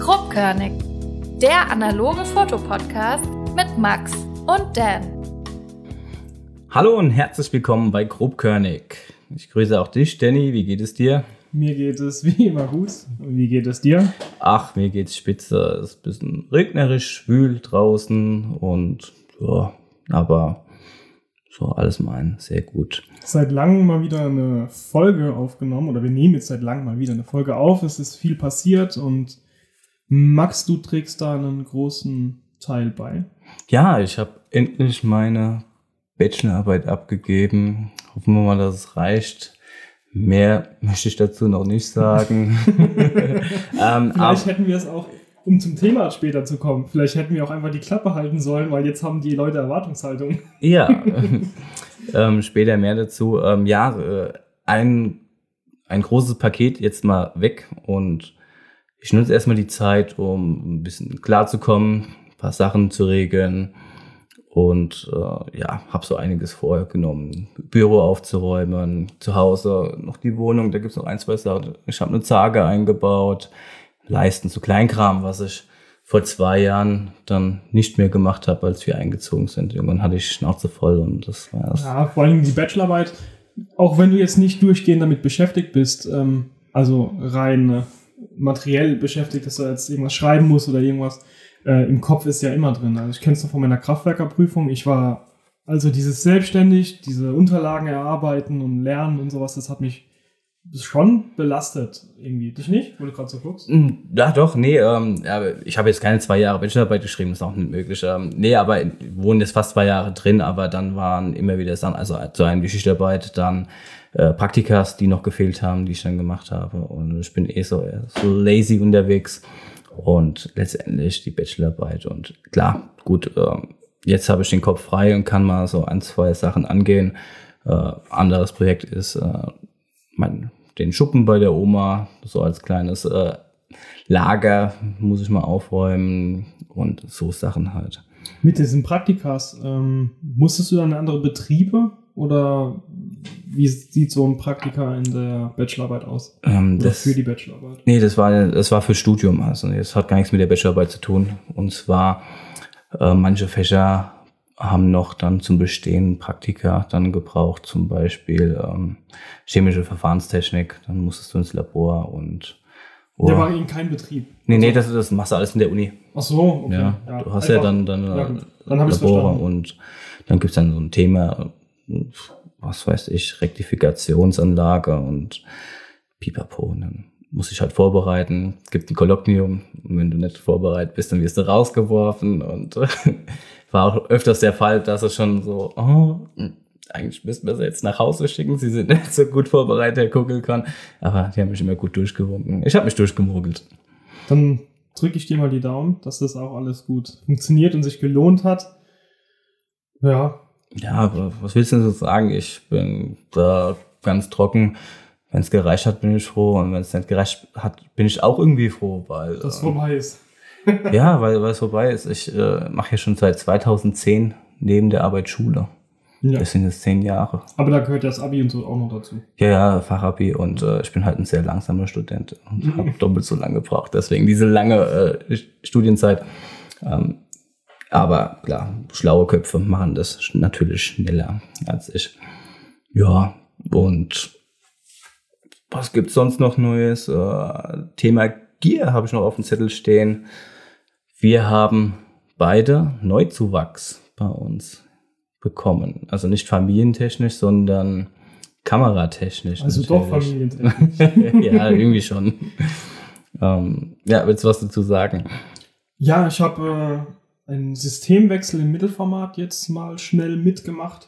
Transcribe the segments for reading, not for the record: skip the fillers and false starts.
Grobkörnig, der analoge Fotopodcast mit Max und Dan. Hallo und herzlich willkommen bei Grobkörnig. Ich grüße auch dich, Danny. Wie geht es dir? Mir geht es wie immer gut. Und wie geht es dir? Ach, mir geht's spitze. Es ist ein bisschen regnerisch, schwül draußen und ja, aber so alles mein sehr gut. Seit langem mal wieder eine Folge aufgenommen oder wir nehmen jetzt seit langem mal wieder eine Folge auf. Es ist viel passiert und Max, du trägst da einen großen Teil bei. Ja, ich habe endlich meine Bachelorarbeit abgegeben. Hoffen wir mal, dass es reicht. Mehr möchte ich dazu noch nicht sagen. Vielleicht hätten wir es auch, um zum Thema später zu kommen, vielleicht hätten wir auch einfach die Klappe halten sollen, weil jetzt haben die Leute Erwartungshaltung. Ja, später mehr dazu. Ein großes Paket jetzt mal weg und ich nutze erstmal die Zeit, um ein bisschen klarzukommen, ein paar Sachen zu regeln. Und habe so einiges vorgenommen. Büro aufzuräumen, zu Hause noch die Wohnung, da gibt es noch ein, zwei Sachen. Ich habe eine Zarge eingebaut, Leisten zu Kleinkram, was ich vor 2 Jahren dann nicht mehr gemacht habe, als wir eingezogen sind. Irgendwann hatte ich Schnauze voll und das war's. Ja, vor allem die Bachelorarbeit, auch wenn du jetzt nicht durchgehend damit beschäftigt bist, also rein materiell beschäftigt, dass du jetzt irgendwas schreiben musst oder irgendwas, im Kopf ist ja immer drin. Also ich kenne es noch von meiner Kraftwerkerprüfung. Ich war also dieses selbstständig, diese Unterlagen erarbeiten und lernen und sowas, das hat mich schon belastet irgendwie. Dich nicht, wo du gerade so guckst? Ja, doch, nee, ich habe jetzt keine 2 Jahre Bachelorarbeit geschrieben, das ist auch nicht möglich. Aber ich wohne jetzt fast 2 Jahre drin, aber dann waren immer wieder Sachen, also zu einem die Schichtarbeit, dann Praktikas, die noch gefehlt haben, die ich dann gemacht habe. Und ich bin so lazy unterwegs. Und letztendlich die Bachelorarbeit. Und klar, gut, jetzt habe ich den Kopf frei und kann mal so 1, 2 Sachen angehen. Anderes Projekt ist den Schuppen bei der Oma, so als kleines Lager muss ich mal aufräumen und so Sachen halt. Mit diesen Praktikas, musstest du dann in andere Betriebe oder wie sieht so ein Praktika in der Bachelorarbeit aus? Für die Bachelorarbeit? Nee, das war für Studium. Also das hat gar nichts mit der Bachelorarbeit zu tun. Und zwar manche Fächer haben noch dann zum Bestehen Praktika dann gebraucht, zum Beispiel chemische Verfahrenstechnik. Dann musstest du ins Labor und der war in keinem Betrieb. Nee, das machst du alles in der Uni. Ach so, okay. Ja, du hast einfach, ja dann Labore und dann gibt's dann so ein Thema, was weiß ich, Rektifikationsanlage und Pipapo. Und dann muss ich halt vorbereiten. Es gibt ein Kolloquium. Und wenn du nicht vorbereitet bist, dann wirst du rausgeworfen. Und war auch öfters der Fall, dass es schon so, eigentlich müssten wir sie jetzt nach Hause schicken. Sie sind nicht so gut vorbereitet, Herr Kugelkan. Aber die haben mich immer gut durchgewunken. Ich habe mich durchgemogelt. Dann drücke ich dir mal die Daumen, dass das auch alles gut funktioniert und sich gelohnt hat. Ja. Ja, aber was willst du denn so sagen? Ich bin da ganz trocken. Wenn es gereicht hat, bin ich froh. Und wenn es nicht gereicht hat, bin ich auch irgendwie froh, weil das vorbei ist. Ja, weil es vorbei ist. Ich mache ja schon seit 2010 neben der Arbeit Schule. Ja. Das sind jetzt 10 Jahre. Aber da gehört das Abi und so auch noch dazu. Ja, Fachabi. Und ich bin halt ein sehr langsamer Student und habe doppelt so lange gebraucht. Deswegen diese lange Studienzeit. Aber klar, schlaue Köpfe machen das natürlich schneller als ich. Ja, und was gibt's sonst noch Neues? Thema Gier habe ich noch auf dem Zettel stehen. Wir haben beide Neuzuwachs bei uns bekommen. Also nicht familientechnisch, sondern kameratechnisch. Also natürlich. Doch familientechnisch. Ja, irgendwie schon. Willst du was dazu sagen? Ja, ich habe einen Systemwechsel im Mittelformat jetzt mal schnell mitgemacht.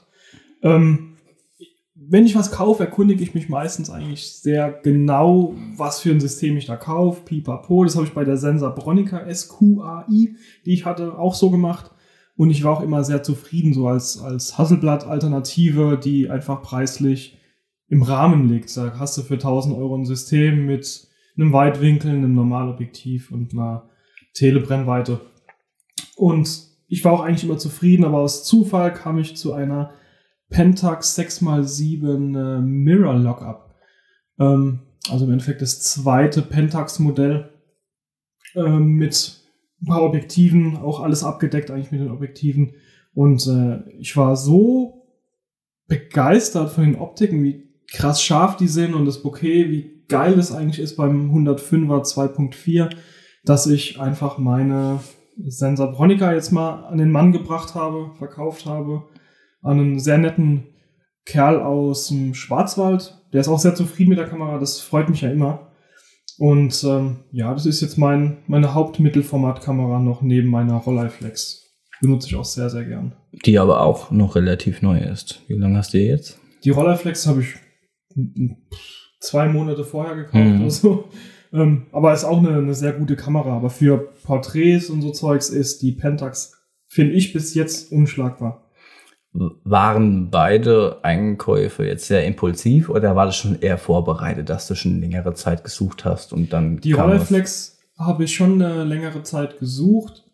Wenn ich was kaufe, erkundige ich mich meistens eigentlich sehr genau, was für ein System ich da kaufe. Pipapo, das habe ich bei der Sensabronica SQAI, die ich hatte, auch so gemacht. Und ich war auch immer sehr zufrieden, so als Hasselblad-Alternative, die einfach preislich im Rahmen liegt. Da hast du für 1.000 Euro ein System mit einem Weitwinkel, einem Normalobjektiv und einer Telebrennweite. Und ich war auch eigentlich immer zufrieden, aber aus Zufall kam ich zu einer Pentax 6x7 Mirror Lockup. Also im Endeffekt das zweite Pentax-Modell. mit ein paar Objektiven, auch alles abgedeckt eigentlich mit den Objektiven. Und ich war so begeistert von den Optiken, wie krass scharf die sind und das Bokeh, wie geil das eigentlich ist beim 105er 2.4, dass ich einfach meine Sensor Bronica jetzt mal an den Mann gebracht habe, verkauft habe, an einen sehr netten Kerl aus dem Schwarzwald. Der ist auch sehr zufrieden mit der Kamera, das freut mich ja immer. Und das ist jetzt meine Hauptmittelformatkamera noch neben meiner Rolleiflex. Benutze ich auch sehr, sehr gern. Die aber auch noch relativ neu ist. Wie lange hast du die jetzt? Die Rolleiflex habe ich 2 Monate vorher gekauft oder so. Aber ist auch eine sehr gute Kamera. Aber für Porträts und so Zeugs ist die Pentax, finde ich, bis jetzt unschlagbar. Waren beide Einkäufe jetzt sehr impulsiv oder war das schon eher vorbereitet, dass du schon längere Zeit gesucht hast und dann die Rolleiflex habe ich schon eine längere Zeit gesucht.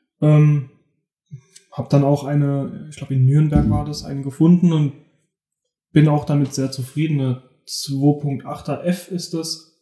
Habe dann auch ich glaube in Nürnberg war das, eine gefunden und bin auch damit sehr zufrieden. Eine 2.8er F ist das.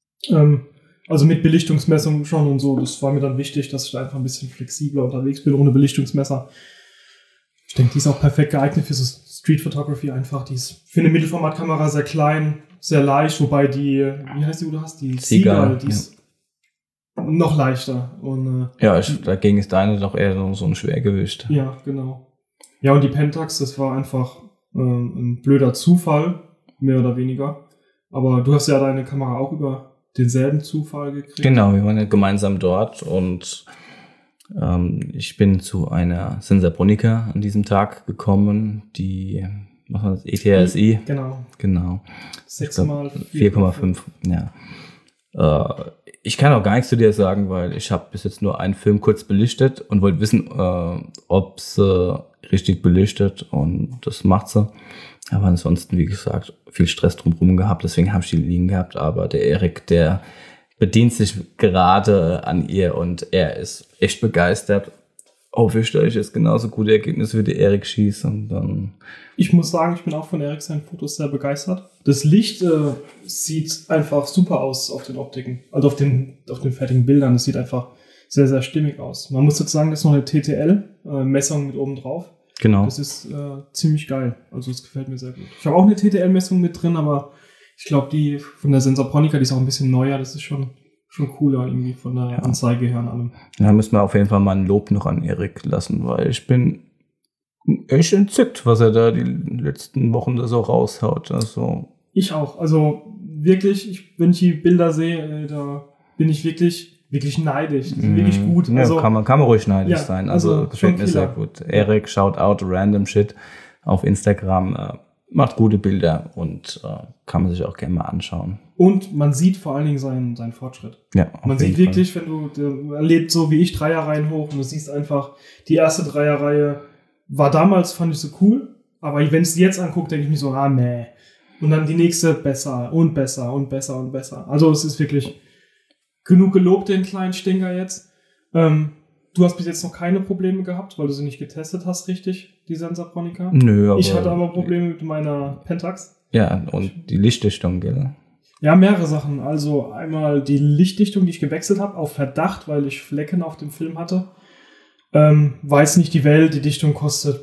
Also mit Belichtungsmessung schon und so. Das war mir dann wichtig, dass ich da einfach ein bisschen flexibler unterwegs bin ohne Belichtungsmesser. Ich denke, die ist auch perfekt geeignet für so Street Photography einfach. Die ist für eine Mittelformatkamera sehr klein, sehr leicht, wobei die, wie heißt die, wo du hast? Die Seagull, die ist noch leichter. Und, dagegen ist deine doch eher so ein Schwergewicht. Ja, genau. Ja, und die Pentax, das war einfach ein blöder Zufall, mehr oder weniger. Aber du hast ja deine Kamera auch über denselben Zufall gekriegt. Genau, wir waren ja gemeinsam dort und ich bin zu einer Sensor Bronica an diesem Tag gekommen, die ETRSI. Genau. 4,5. Ja. Ich kann auch gar nichts zu dir sagen, weil ich habe bis jetzt nur einen Film kurz belichtet und wollte wissen, ob sie richtig belichtet und das macht sie. Aber ansonsten, wie gesagt, viel Stress drumherum gehabt, deswegen habe ich die liegen gehabt. Aber der Erik, der bedient sich gerade an ihr und er ist echt begeistert. Hoffe ich, dass ich jetzt genauso gute Ergebnisse wie der Erik schieße. Und dann ich muss sagen, ich bin auch von Erik seinen Fotos sehr begeistert. Das Licht sieht einfach super aus auf den Optiken, also auf den fertigen Bildern. Das sieht einfach sehr, sehr stimmig aus. Man muss jetzt sagen, das ist noch eine TTL-Messung mit oben drauf. Genau. Das ist ziemlich geil. Also das gefällt mir sehr gut. Ich habe auch eine TTL-Messung mit drin, aber ich glaube, die von der Sensor Bronica, die ist auch ein bisschen neuer. Das ist schon cooler irgendwie von der Anzeige her und allem. Da müssen wir auf jeden Fall mal ein Lob noch an Erik lassen, weil ich bin echt entzückt, was er da die letzten Wochen da so raushaut. Also ich auch. Also wirklich, wenn ich die Bilder sehe, da bin ich wirklich neidisch. Die sind wirklich gut. Ja, also, kann man ruhig neidisch sein. Also gefällt mir Killer. sehr gut. Erik, shout out random shit auf Instagram. Macht gute Bilder und kann man sich auch gerne mal anschauen. Und man sieht vor allen Dingen seinen Fortschritt. Ja, man sieht wirklich, wenn er lädt so wie ich Dreierreihen hoch und du siehst einfach, die erste Dreierreihe war damals, fand ich so cool, aber wenn ich sie jetzt angucke, denke ich mir so, nee. Und dann die nächste besser und besser und besser und besser. Also es ist wirklich genug gelobt, den kleinen Stinker jetzt. Du hast bis jetzt noch keine Probleme gehabt, weil du sie nicht getestet hast, richtig, die Sensor Bronica? Nö, aber ich hatte aber Probleme mit meiner Pentax. Ja, und die Lichtdichtung, gell? Ja, mehrere Sachen. Also einmal die Lichtdichtung, die ich gewechselt habe, auf Verdacht, weil ich Flecken auf dem Film hatte. Weiß nicht die Welt, die Dichtung kostet,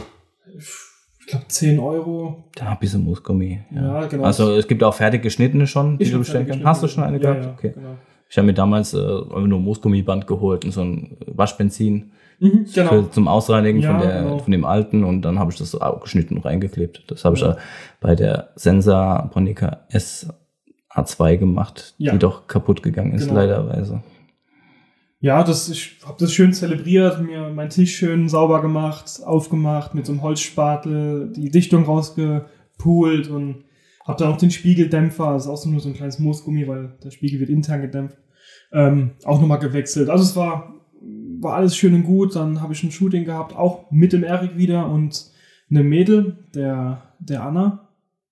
ich glaube 10 €. Da ein bisschen Moosgummi. Ja, genau. Also es gibt auch fertig geschnittene schon, die du bestellen kannst. Hast du schon eine gehabt? Ja, okay. Genau. Ich habe mir damals nur ein Moosgummiband geholt und so ein Waschbenzin zum Ausreinigen von dem alten und dann habe ich das so geschnitten und reingeklebt. Das habe ich bei der Sensor Bronica SA2 gemacht, die doch kaputt gegangen ist, leiderweise. Ja, ich habe das schön zelebriert, mir meinen Tisch schön sauber gemacht, aufgemacht, mit so einem Holzspatel die Dichtung rausgepult und habe dann auch den Spiegeldämpfer, das ist auch nur so ein kleines Moosgummi, weil der Spiegel wird intern gedämpft, auch nochmal gewechselt. Also es war alles schön und gut. Dann habe ich ein Shooting gehabt, auch mit dem Erik wieder und eine Mädel, der Anna.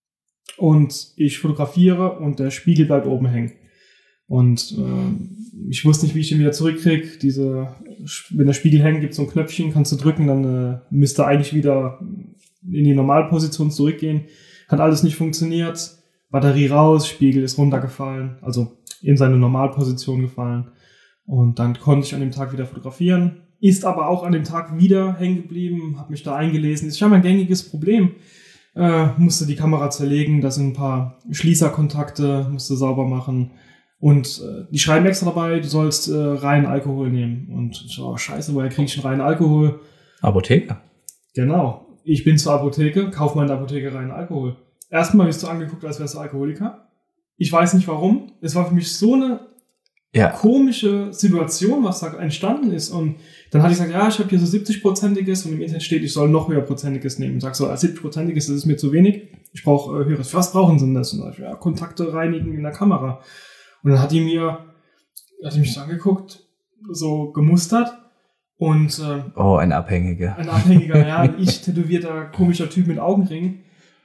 Und ich fotografiere und der Spiegel bleibt oben hängen. Und ich wusste nicht, wie ich den wieder zurückkriege. Wenn der Spiegel hängt, gibt es so ein Knöpfchen, kannst du drücken, dann müsste eigentlich wieder in die Normalposition zurückgehen. Hat alles nicht funktioniert. Batterie raus, Spiegel ist runtergefallen, also in seine Normalposition gefallen. Und dann konnte ich an dem Tag wieder fotografieren. Ist aber auch an dem Tag wieder hängen geblieben, habe mich da eingelesen. Ist schon ein gängiges Problem. Musste die Kamera zerlegen, da sind ein paar Schließerkontakte, musste sauber machen. Und die schreiben extra dabei, du sollst reinen Alkohol nehmen. Und ich so, oh, scheiße, woher krieg ich einen reinen Alkohol? Apotheker. Genau. Ich bin zur Apotheke, kauf mal in der Apotheke reinen Alkohol. Erstmal bist du angeguckt, als wärst du Alkoholiker. Ich weiß nicht warum. Es war für mich so eine komische Situation, was da entstanden ist. Und dann hatte ich gesagt, ja, ich habe hier so 70-prozentiges und im Internet steht, ich soll noch höherprozentiges nehmen. Und sag so, 70-prozentiges, das ist mir zu wenig. Ich brauche höheres. Was brauchen sie denn das? Und dann ja, Kontakte reinigen in der Kamera. Und dann hat die mich so angeguckt, so gemustert. Und ein Abhängiger. Ein Abhängiger, ja. Ich tätowierter, komischer Typ mit Augenringen.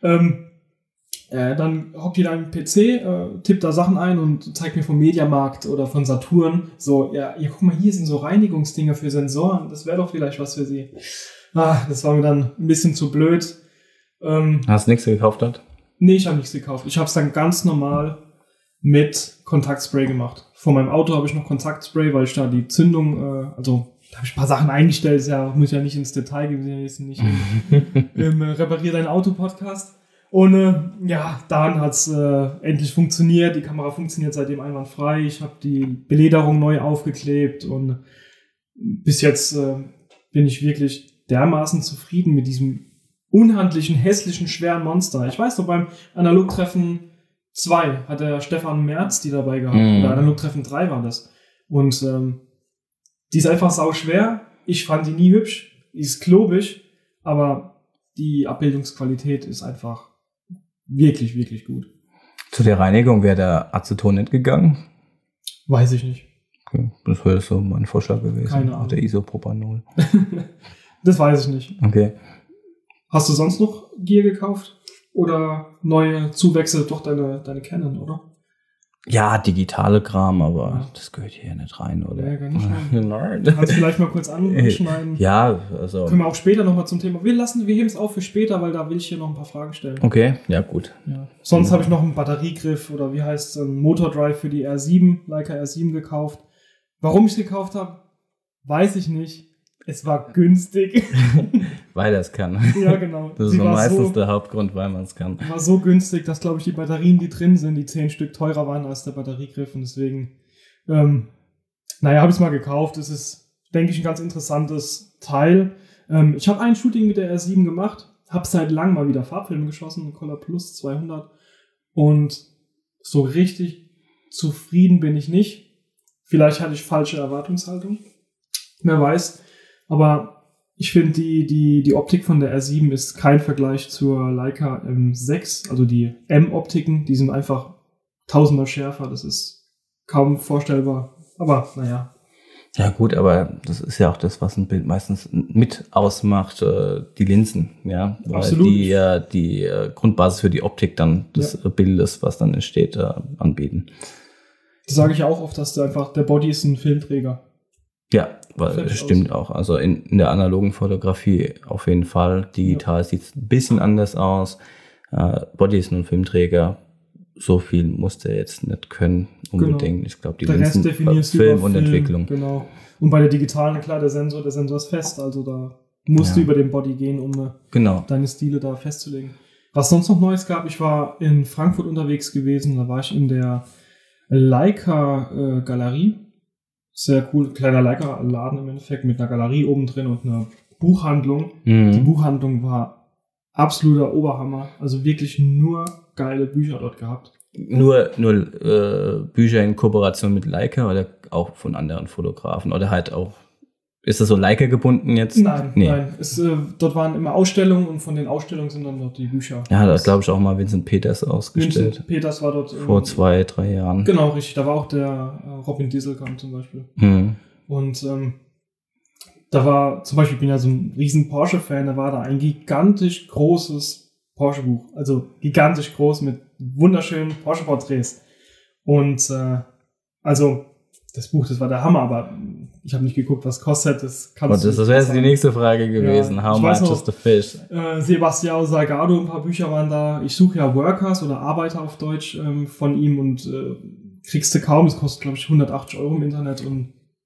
Dann hockt die da im PC, tippt da Sachen ein und zeigt mir vom Mediamarkt oder von Saturn so, ja, guck mal, hier sind so Reinigungsdinger für Sensoren, das wäre doch vielleicht was für sie. Das war mir dann ein bisschen zu blöd. Hast du nichts gekauft dort? Nee, ich habe nichts gekauft. Ich habe es dann ganz normal mit Kontaktspray gemacht. Vor meinem Auto habe ich noch Kontaktspray, weil ich da die Zündung, da habe ich ein paar Sachen eingestellt, muss ja nicht ins Detail gehen, wir sind jetzt nicht im Reparier dein Auto-Podcast. Und dann hat es endlich funktioniert. Die Kamera funktioniert seitdem einwandfrei. Ich habe die Belederung neu aufgeklebt und bis jetzt bin ich wirklich dermaßen zufrieden mit diesem unhandlichen, hässlichen, schweren Monster. Ich weiß noch, beim Analogtreffen 2 hat der Stefan Merz die dabei gehabt. Oder Analogtreffen 3 war das. Und die ist einfach sauschwer. Ich fand die nie hübsch. Die ist klobig, aber die Abbildungsqualität ist einfach wirklich, wirklich gut. Zu der Reinigung wäre der Aceton nicht gegangen? Weiß ich nicht. Okay, das wäre so mein Vorschlag gewesen. Keine Ahnung. Der Isopropanol. Das weiß ich nicht. Okay. Hast du sonst noch Gear gekauft? Oder neue Zuwächse? Doch deine Canon, oder? Ja, digitale Kram, aber das gehört hier nicht rein, oder? Ja, gar nicht Nein. Kannst du vielleicht mal kurz anschneiden? Ja, also. Können wir auch später nochmal zum Thema. Wir heben es auf für später, weil da will ich hier noch ein paar Fragen stellen. Okay, ja, gut. Ja. Sonst habe ich noch einen Batteriegriff oder wie heißt es, einen Motordrive für die R7, Leica R7 gekauft. Warum ich es gekauft habe, weiß ich nicht. Es war günstig. Weil er es kann. Ja, genau. Das ist meistens der Hauptgrund, weil man es kann. War so günstig, dass, glaube ich, die Batterien, die drin sind, die 10 Stück teurer waren als der Batteriegriff. Und deswegen, habe ich es mal gekauft. Es ist, denke ich, ein ganz interessantes Teil. Ich habe ein Shooting mit der R7 gemacht. Habe seit langem mal wieder Farbfilm geschossen, Color Plus 200. Und so richtig zufrieden bin ich nicht. Vielleicht hatte ich falsche Erwartungshaltung. Wer weiß. Aber ich finde, die Optik von der R7 ist kein Vergleich zur Leica M6. Also die M-Optiken, die sind einfach 1000-mal schärfer. Das ist kaum vorstellbar. Aber naja. Ja gut, aber das ist ja auch das, was ein Bild meistens mit ausmacht, die Linsen. Ja, weil absolut. Die Grundbasis für die Optik dann des Bildes, was dann entsteht, anbieten. Das sage ich auch oft, dass der Body ist ein Filmträger. Ja, weil das stimmt auch. Also in der analogen Fotografie auf jeden Fall. Digital sieht es ein bisschen anders aus. Body ist nur ein Filmträger. So viel muss der jetzt nicht können unbedingt. Genau. Ich glaube, die Linsen Film und Entwicklung. Genau. Und bei der digitalen, klar, der Sensor ist fest. Also da musst du über den Body gehen, um deine Stile da festzulegen. Was sonst noch Neues gab, ich war in Frankfurt unterwegs gewesen. Da war ich in der Leica Galerie. Sehr cool, kleiner Leica-Laden im Endeffekt mit einer Galerie oben drin und einer Buchhandlung. Mhm. Die Buchhandlung war absoluter Oberhammer. Also wirklich nur geile Bücher dort gehabt. Nur Bücher in Kooperation mit Leica oder auch von anderen Fotografen? Oder halt auch, ist das so Leica gebunden jetzt? Nein. Dort waren immer Ausstellungen und von den Ausstellungen sind dann dort die Bücher. Ja, da glaube ich auch mal Vincent Peters ausgestellt. Vincent Peters war dort. Vor 2-3 Jahren. Genau, richtig. Da war auch der Robin Dieselkamp zum Beispiel. Mhm. Und da war, zum Beispiel, ich bin ja so ein riesen Porsche-Fan, da war da ein gigantisch großes Porsche-Buch. Also gigantisch groß mit wunderschönen Porsche-Porträts. Und das Buch, das war der Hammer, aber ich habe nicht geguckt, was kostet. Das wäre jetzt die nächste Frage gewesen. How much is the fish? Sebastião Salgado, ein paar Bücher waren da. Ich suche ja Workers oder Arbeiter auf Deutsch von ihm und kriegst du kaum. Es kostet, glaube ich, 180 € im Internet und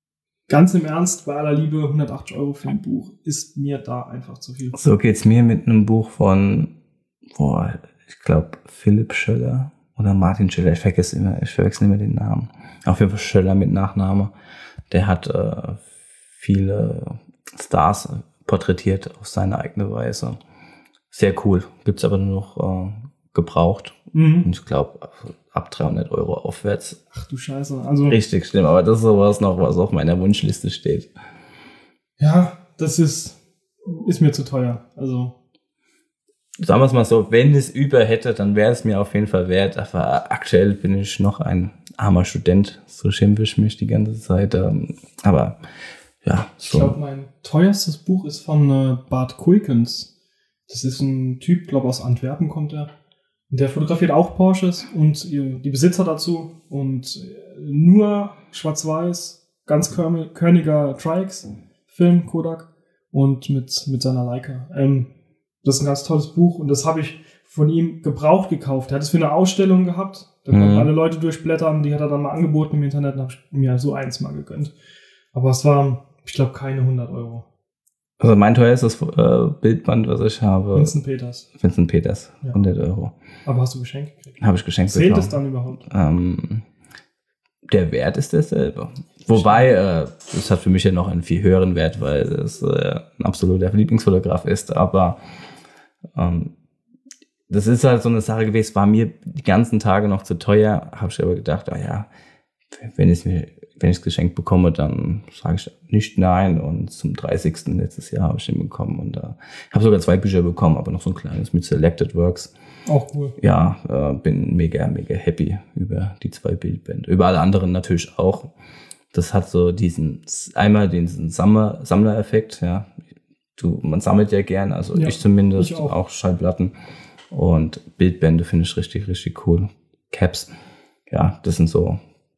ganz im Ernst, bei aller Liebe, 180 € für ein Buch ist mir da einfach zu viel. So geht's mir mit einem Buch von, ich glaube, Philipp Schöller oder Martin Schöller. Ich verwechsel immer den Namen. Auf jeden Fall Schöller mit Nachname. Der hat viele Stars porträtiert auf seine eigene Weise. Sehr cool. Gibt's aber nur noch gebraucht. Und ich glaube, ab 300 € aufwärts. Ach du Scheiße. Also, richtig schlimm, aber das ist sowas noch, was auf meiner Wunschliste steht. Ja, das ist mir zu teuer. Also. Sagen wir es mal so, wenn es über hätte, dann wäre es mir auf jeden Fall wert. Aber aktuell bin ich noch ein armer Student. So schimpfe ich mich die ganze Zeit. Aber ja. So. Ich glaube, mein teuerstes Buch ist von Bart Kuykens. Das ist ein Typ, glaube aus Antwerpen kommt er. Der fotografiert auch Porsches und die Besitzer dazu. Und nur schwarz-weiß, ganz körniger Tri-X-Film, Kodak. Und mit seiner Leica. Das ist ein ganz tolles Buch und das habe ich von ihm gebraucht gekauft. Er hat es für eine Ausstellung gehabt. Da konnten alle Leute durchblättern. Die hat er dann mal angeboten im Internet und habe ich mir so eins mal gegönnt. Aber es war, ich glaube, keine 100 €. Also mein teuerstes Bildband, was ich habe. Vincent Peters. Ja. 100 €. Aber hast du geschenkt gekriegt? Habe ich geschenkt bekommen. Zählt es dann überhaupt? Der Wert ist derselbe. Wobei, das hat für mich ja noch einen viel höheren Wert, weil es ein absoluter Lieblingsfotograf ist. Aber das ist halt so eine Sache gewesen, war mir die ganzen Tage noch zu teuer. Habe ich aber gedacht, wenn ich es geschenkt bekomme, dann sage ich nicht nein. Und zum 30. letztes Jahr habe ich ihn bekommen. Und habe sogar 2 Bücher bekommen, aber noch so ein kleines mit Selected Works. Auch cool. Ja, bin mega, mega happy über die 2 Bildbände. Über alle anderen natürlich auch. Das hat so diesen Sammlereffekt, ja. Man sammelt ja gern, also ja, ich zumindest, auch Schallplatten. Und Bildbände finde ich richtig, richtig cool. Caps, ja, das sind so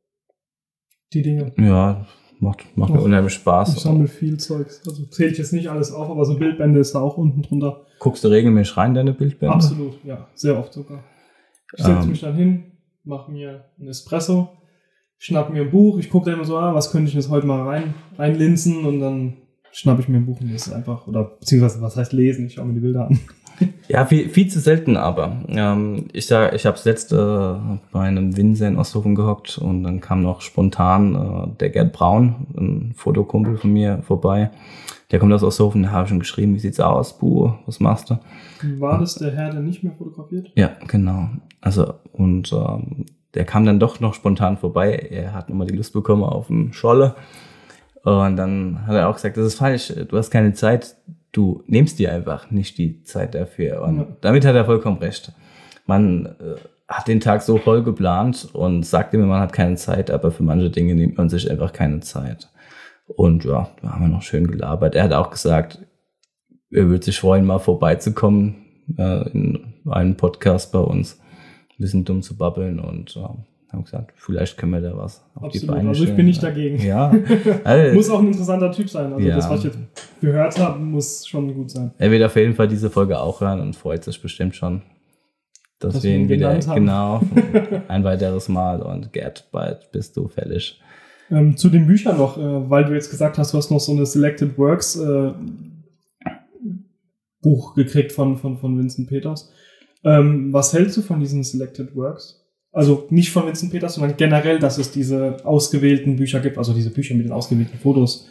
die Dinge. Ja, macht mir unheimlich Spaß. Ich sammle viel Zeugs. Also zähle ich jetzt nicht alles auf, aber so Bildbände ist da auch unten drunter. Guckst du regelmäßig rein, deine Bildbände? Absolut, ja. Sehr oft sogar. Ich setze mich dann hin, mache mir einen Espresso, schnapp mir ein Buch. Ich gucke dann immer so, was könnte ich jetzt heute mal reinlinsen und dann schnappe ich mir ein Buch und lese einfach. Oder beziehungsweise, was heißt lesen? Ich schaue mir die Bilder an. Ja, viel zu selten aber. Ich habe letzte bei einem Winzer in Osthofen gehockt und dann kam noch spontan der Gerd Braun, ein Fotokumpel von mir, vorbei. Der kommt aus Osthofen, da habe ich schon geschrieben, wie sieht's aus, Bu, was machst du? War das der Herr, der nicht mehr fotografiert? Ja, genau. Also, und der kam dann doch noch spontan vorbei. Er hat nochmal die Lust bekommen auf einen Scholle. Und dann hat er auch gesagt, das ist falsch, du hast keine Zeit, du nimmst dir einfach nicht die Zeit dafür. Und damit hat er vollkommen recht. Man hat den Tag so voll geplant und sagt immer, man hat keine Zeit, aber für manche Dinge nimmt man sich einfach keine Zeit. Und ja, da haben wir noch schön gelabert. Er hat auch gesagt, er würde sich freuen, mal vorbeizukommen in einem Podcast bei uns, ein bisschen dumm zu babbeln und haben gesagt, vielleicht können wir da was auf Absolut. Die Beine also ich bin nicht dagegen. Ja. Muss auch ein interessanter Typ sein. Also das, was ich jetzt gehört habe, muss schon gut sein. Er wird auf jeden Fall diese Folge auch hören und freut sich bestimmt schon, dass wir ihn wieder, genau, ein weiteres Mal. Und Gerd, bald bist du fällig. Zu den Büchern noch, weil du jetzt gesagt hast, du hast noch so eine Selected Works Buch gekriegt von Vincent Peters. Was hältst du von diesen Selected Works? Also nicht von Vincent Peters, sondern generell, dass es diese ausgewählten Bücher gibt, also diese Bücher mit den ausgewählten Fotos.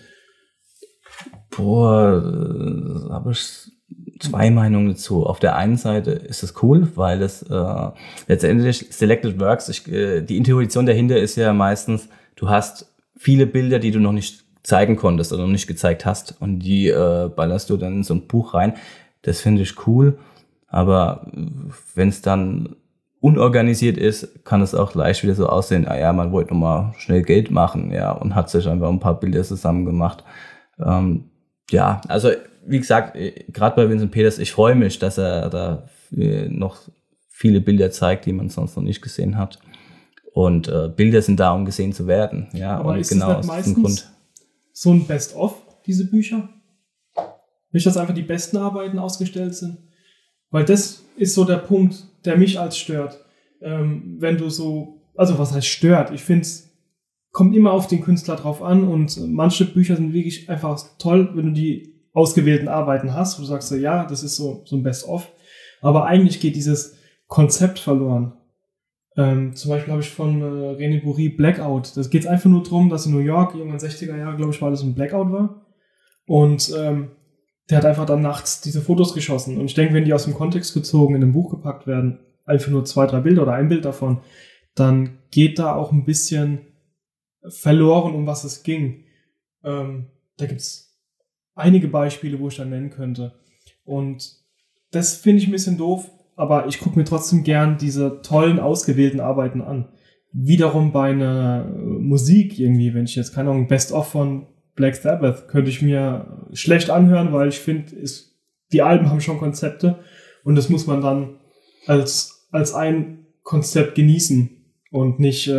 Da habe ich 2 Meinungen dazu. Auf der einen Seite ist es cool, weil es letztendlich Selected Works, die Intuition dahinter ist ja meistens, du hast viele Bilder, die du noch nicht zeigen konntest oder noch nicht gezeigt hast und die ballerst du dann in so ein Buch rein. Das finde ich cool, aber wenn es dann unorganisiert ist, kann es auch leicht wieder so aussehen, man wollte nochmal schnell Geld machen, ja, und hat sich einfach ein paar Bilder zusammen gemacht. Also wie gesagt, gerade bei Vincent Peters, ich freue mich, dass er da noch viele Bilder zeigt, die man sonst noch nicht gesehen hat. Und Bilder sind da, um gesehen zu werden. Ja, aber und ist genau aus diesem Grund. So ein Best-of, diese Bücher? Nicht, dass einfach die besten Arbeiten ausgestellt sind? Weil das ist so der Punkt, der mich als stört. Wenn du so, also was heißt stört? Ich finde es kommt immer auf den Künstler drauf an und manche Bücher sind wirklich einfach toll, wenn du die ausgewählten Arbeiten hast, wo du sagst, ja, das ist so ein Best-of. Aber eigentlich geht dieses Konzept verloren. Zum Beispiel habe ich von René Bourri Blackout. Das geht einfach nur darum, dass in New York, irgendwann 60er Jahre, glaube ich, war das ein Blackout war. Und der hat einfach dann nachts diese Fotos geschossen. Und ich denke, wenn die aus dem Kontext gezogen in ein Buch gepackt werden, einfach nur 2, 3 Bilder oder ein Bild davon, dann geht da auch ein bisschen verloren, um was es ging. Da gibt's einige Beispiele, wo ich dann nennen könnte. Und das finde ich ein bisschen doof, aber ich gucke mir trotzdem gern diese tollen, ausgewählten Arbeiten an. Wiederum bei einer Musik irgendwie, wenn ich jetzt, keine Ahnung, Best-of von Black Sabbath, könnte ich mir schlecht anhören, weil ich finde, die Alben haben schon Konzepte und das muss man dann als ein Konzept genießen und nicht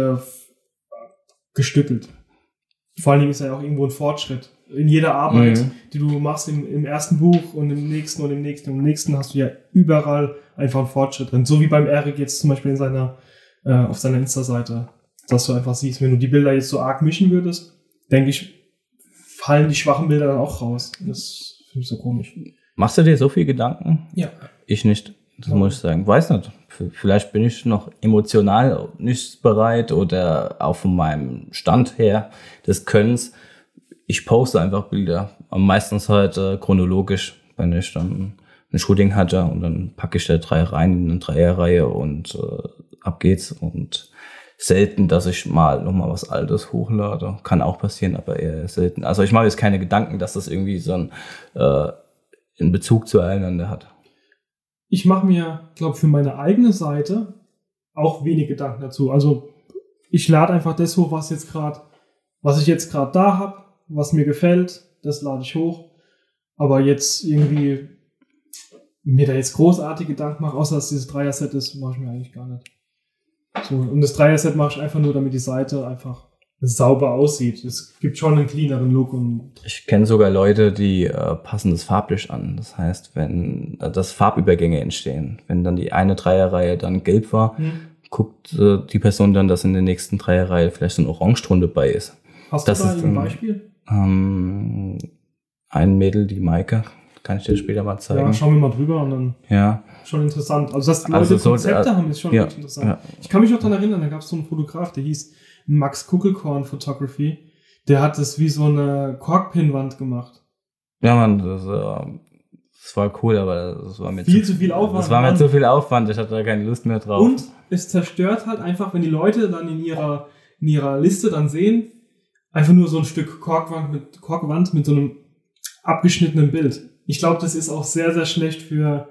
gestückelt. Vor allen Dingen ist ja auch irgendwo ein Fortschritt. In jeder Arbeit, die du machst im ersten Buch und im nächsten und im nächsten und im nächsten, hast du ja überall einfach einen Fortschritt drin. So wie beim Eric jetzt zum Beispiel auf seiner Insta-Seite, dass du einfach siehst, wenn du die Bilder jetzt so arg mischen würdest, denke ich, fallen die schwachen Bilder dann auch raus. Das finde ich so komisch. Machst du dir so viel Gedanken? Ja. Ich nicht. Das muss ich sagen. Weiß nicht. Vielleicht bin ich noch emotional nicht bereit oder auch von meinem Stand her des Könnens. Ich poste einfach Bilder. Meistens halt chronologisch, wenn ich dann ein Shooting hatte und dann packe ich da 3 rein in eine Dreierreihe und ab geht's. Und selten, dass ich nochmal was Altes hochlade. Kann auch passieren, aber eher selten. Also ich mache jetzt keine Gedanken, dass das irgendwie so einen Bezug zueinander hat. Ich mache mir, glaube ich, für meine eigene Seite auch wenig Gedanken dazu. Also ich lade einfach das hoch, was ich jetzt gerade da habe, was mir gefällt, das lade ich hoch. Aber jetzt irgendwie mir da jetzt großartige Gedanken mache, außer dass dieses Dreier-Set ist, mache ich mir eigentlich gar nicht. So, und das Dreier-Set mache ich einfach nur, damit die Seite einfach sauber aussieht. Es gibt schon einen cleaneren Look. Und ich kenne sogar Leute, die passen das farblich an. Das heißt, wenn dass Farbübergänge entstehen, wenn dann die eine Dreierreihe dann gelb war, guckt die Person dann, dass in der nächsten Dreierreihe vielleicht so ein Orangeton dabei ist. Hast du da ein Beispiel? Ein Mädel, die Maike, kann ich dir später mal zeigen. Ja, schauen wir mal drüber und dann. Ja. Schon interessant. Also, dass Leute so Konzepte haben, ist schon wirklich interessant. Ja. Ich kann mich noch daran erinnern, da gab es so einen Fotograf, der hieß Max Kuckelkorn Photography. Der hat das wie so eine Korkpinwand gemacht. Ja, Mann, das war cool, aber das war mir zu viel Aufwand. Das war mir zu viel Aufwand, ich hatte da keine Lust mehr drauf. Und es zerstört halt einfach, wenn die Leute dann in ihrer Liste dann sehen, einfach nur so ein Stück Korkwand mit so einem abgeschnittenen Bild. Ich glaube, das ist auch sehr, sehr schlecht für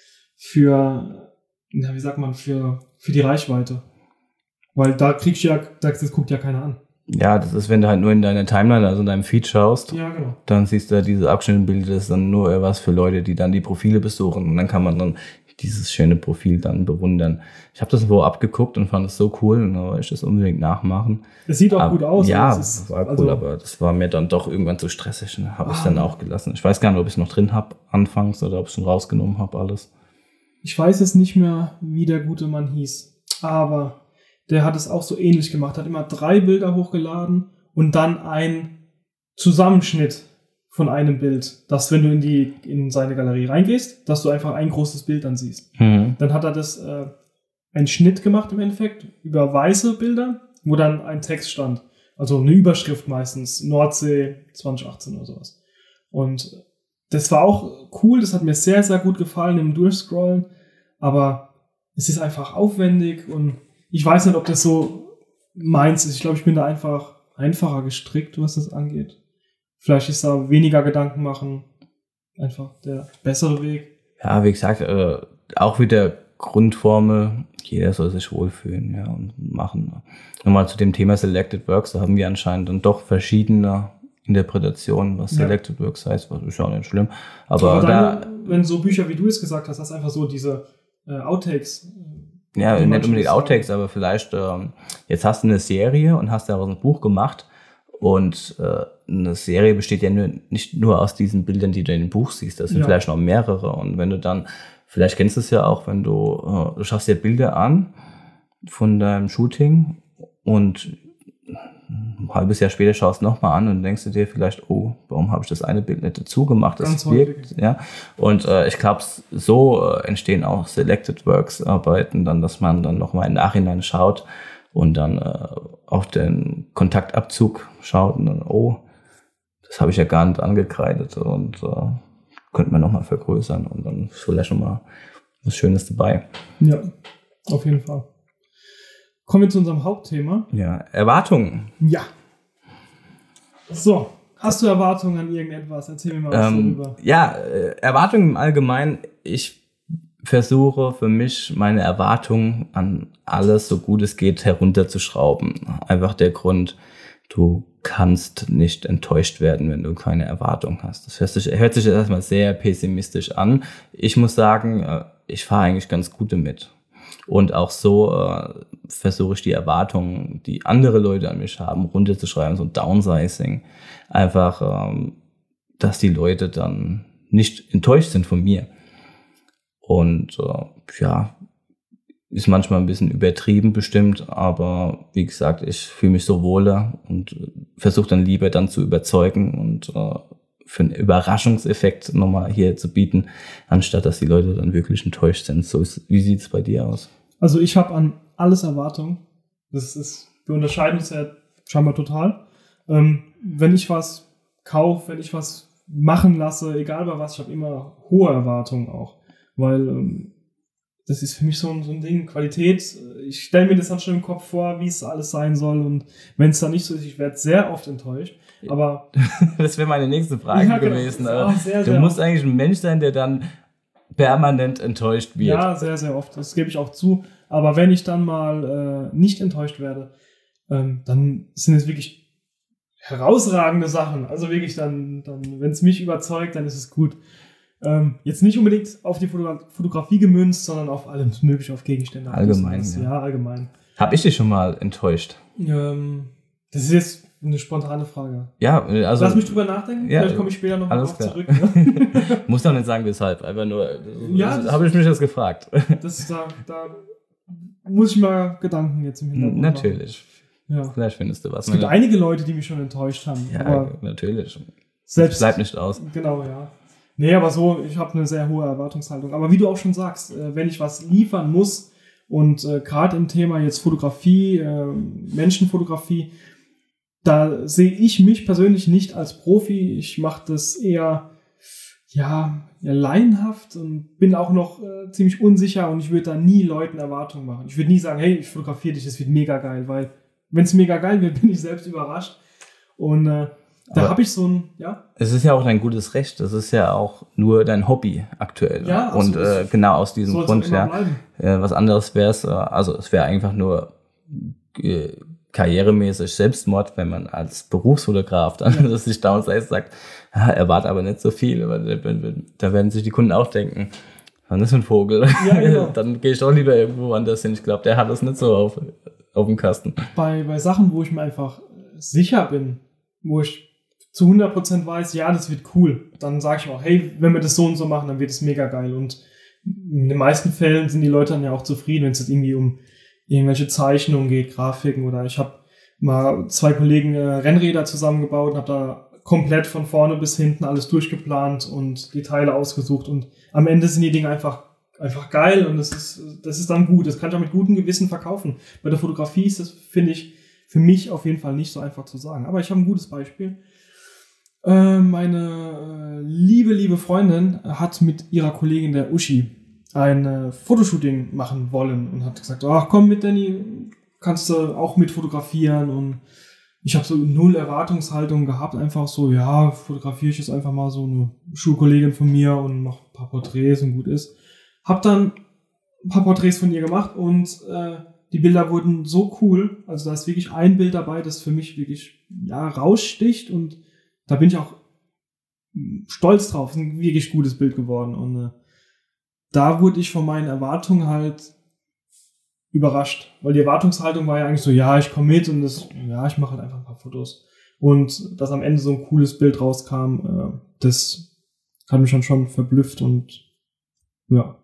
die Reichweite. Weil da das guckt ja keiner an. Ja, das ist, wenn du halt nur in deiner Timeline, also in deinem Feed schaust, ja, genau. Dann siehst du diese Abschnittbilder, das ist dann nur was für Leute, die dann die Profile besuchen und dann kann man dann dieses schöne Profil dann bewundern. Ich habe das wo abgeguckt und fand es so cool und dann wollte ich das unbedingt nachmachen. Es sieht auch gut aus. Ja, es war cool, aber das war mir dann doch irgendwann zu stressig und habe ich dann auch gelassen. Ich weiß gar nicht, ob ich es noch drin habe anfangs oder ob ich es schon rausgenommen habe, alles. Ich weiß jetzt nicht mehr, wie der gute Mann hieß, aber der hat es auch so ähnlich gemacht, hat immer 3 Bilder hochgeladen und dann ein Zusammenschnitt von einem Bild, dass wenn du in seine Galerie reingehst, dass du einfach ein großes Bild dann siehst. Dann hat er das einen Schnitt gemacht im Endeffekt über weiße Bilder, wo dann ein Text stand. Also eine Überschrift meistens, Nordsee 2018 oder sowas. Und das war auch cool, das hat mir sehr, sehr gut gefallen im Durchscrollen, aber es ist einfach aufwendig und ich weiß nicht, ob das so meins ist. Ich glaube, ich bin da einfacher gestrickt, was das angeht. Vielleicht ist da weniger Gedanken machen einfach der bessere Weg. Ja, wie gesagt, auch wieder Grundformel, jeder soll sich wohlfühlen, ja, und machen. Nochmal zu dem Thema Selected Works, da haben wir anscheinend dann doch verschiedene Interpretationen, was Selected Works heißt, was ist auch nicht schlimm. Aber wenn so Bücher, wie du es gesagt hast, einfach so diese Outtakes. Ja, nicht unbedingt Outtakes, aber vielleicht, jetzt hast du eine Serie und hast daraus ein Buch gemacht und eine Serie besteht ja nicht nur aus diesen Bildern, die du in dem Buch siehst, das sind vielleicht noch mehrere und wenn du dann, vielleicht kennst du es ja auch, wenn du schaust dir Bilder an von deinem Shooting und ein halbes Jahr später schaust du nochmal an und denkst du dir vielleicht, oh, warum habe ich das eine Bild nicht dazu gemacht? Das Ganz wirkt, häufig. ja. Und ich glaube, so entstehen auch Selected Works Arbeiten, dann, dass man dann nochmal im Nachhinein schaut und dann auf den Kontaktabzug schaut und dann, oh, das habe ich ja gar nicht angekreidet und könnte man nochmal vergrößern und dann ist vielleicht schon mal was Schönes dabei. Ja, auf jeden Fall. Kommen wir zu unserem Hauptthema. Ja, Erwartungen. Ja. So, hast du Erwartungen an irgendetwas? Erzähl mir mal was darüber. Ja, Erwartungen im Allgemeinen. Ich versuche für mich meine Erwartungen an alles, so gut es geht, herunterzuschrauben. Einfach der Grund, du kannst nicht enttäuscht werden, wenn du keine Erwartung hast. Das hört sich erstmal sehr pessimistisch an. Ich muss sagen, ich fahre eigentlich ganz gut damit. Und auch so versuche ich die Erwartungen, die andere Leute an mich haben, runterzuschreiben, so Downsizing. Einfach, dass die Leute dann nicht enttäuscht sind von mir. Und ist manchmal ein bisschen übertrieben bestimmt, aber wie gesagt, ich fühle mich so wohler und versuche dann lieber dann zu überzeugen und für einen Überraschungseffekt nochmal hier zu bieten, anstatt dass die Leute dann wirklich enttäuscht sind. Wie sieht es bei dir aus? Also ich habe an alles Erwartungen. Wir unterscheiden uns ja scheinbar total. Wenn ich was kaufe, wenn ich was machen lasse, egal bei was, ich habe immer hohe Erwartungen auch. Weil das ist für mich so ein Ding, Qualität. Ich stelle mir das dann schon im Kopf vor, wie es alles sein soll. Und wenn es dann nicht so ist, ich werde sehr oft enttäuscht. Aber das wäre meine nächste Frage gewesen. Sehr, du musst eigentlich ein Mensch sein, der dann permanent enttäuscht wird. Ja, sehr, sehr oft. Das gebe ich auch zu. Aber wenn ich dann mal nicht enttäuscht werde, dann sind es wirklich herausragende Sachen. Also wirklich dann wenn es mich überzeugt, dann ist es gut. Jetzt nicht unbedingt auf die Fotografie gemünzt, sondern auf alles mögliche, auf Gegenstände. Allgemein. Ja, allgemein. Hab ich dich schon mal enttäuscht? Das ist jetzt eine spontane Frage. Ja, also. Lass mich drüber nachdenken, ja, vielleicht komme ich später noch mal drauf zurück. Ne? Muss doch nicht sagen, weshalb, einfach nur, habe ich mich das gefragt. Da muss ich mal Gedanken jetzt im Hintergrund machen. Natürlich. Ja. Vielleicht findest du was. Es gibt einige Leute, die mich schon enttäuscht haben. Ja, aber natürlich. Selbst bleibt nicht aus. Genau, ja. Nee, aber so, ich habe eine sehr hohe Erwartungshaltung. Aber wie du auch schon sagst, wenn ich was liefern muss und gerade im Thema jetzt Fotografie, Menschenfotografie, da sehe ich mich persönlich nicht als Profi. Ich mache das eher laienhaft und bin auch noch ziemlich unsicher und ich würde da nie Leuten Erwartungen machen. Ich würde nie sagen, hey, ich fotografiere dich, das wird mega geil, weil wenn es mega geil wird, bin ich selbst überrascht. Und da habe ich so ein, Es ist ja auch dein gutes Recht. Das ist ja auch nur dein Hobby aktuell. Ja, und genau aus diesem Grund, was anderes wäre es, es wäre einfach nur karrieremäßig Selbstmord, wenn man als Berufsfotograf dann sich downsized sagt, erwarte aber nicht so viel. Aber da werden sich die Kunden auch denken, wann ist ein Vogel? Ja, genau. Dann gehe ich doch lieber irgendwo anders hin. Ich glaube, der hat das nicht so auf dem Kasten. Bei Sachen, wo ich mir einfach sicher bin, wo ich zu 100% weiß, ja, das wird cool, dann sage ich auch, hey, wenn wir das so und so machen, dann wird es mega geil. Und in den meisten Fällen sind die Leute dann ja auch zufrieden, wenn es jetzt irgendwie um irgendwelche Zeichnungen geht, Grafiken oder ich habe mal 2 Kollegen Rennräder zusammengebaut und habe da komplett von vorne bis hinten alles durchgeplant und die Teile ausgesucht und am Ende sind die Dinge einfach geil und das ist dann gut. Das kann ich auch mit gutem Gewissen verkaufen. Bei der Fotografie ist das, finde ich, für mich auf jeden Fall nicht so einfach zu sagen. Aber ich habe ein gutes Beispiel. Meine liebe Freundin hat mit ihrer Kollegin der Uschi ein Fotoshooting machen wollen und hat gesagt, ach komm mit Danny, kannst du auch mit fotografieren und ich habe so 0 Erwartungshaltung gehabt, einfach so, ja, fotografiere ich jetzt einfach mal so eine Schulkollegin von mir und mache ein paar Porträts und gut ist. Hab dann ein paar Porträts von ihr gemacht und die Bilder wurden so cool, also da ist wirklich ein Bild dabei, das für mich wirklich raussticht und da bin ich auch stolz drauf. Es ist ein wirklich gutes Bild geworden. Und da wurde ich von meinen Erwartungen halt überrascht. Weil die Erwartungshaltung war ja eigentlich so, ja, ich komme mit und ich mache halt einfach ein paar Fotos. Und dass am Ende so ein cooles Bild rauskam, das hat mich schon verblüfft und ja.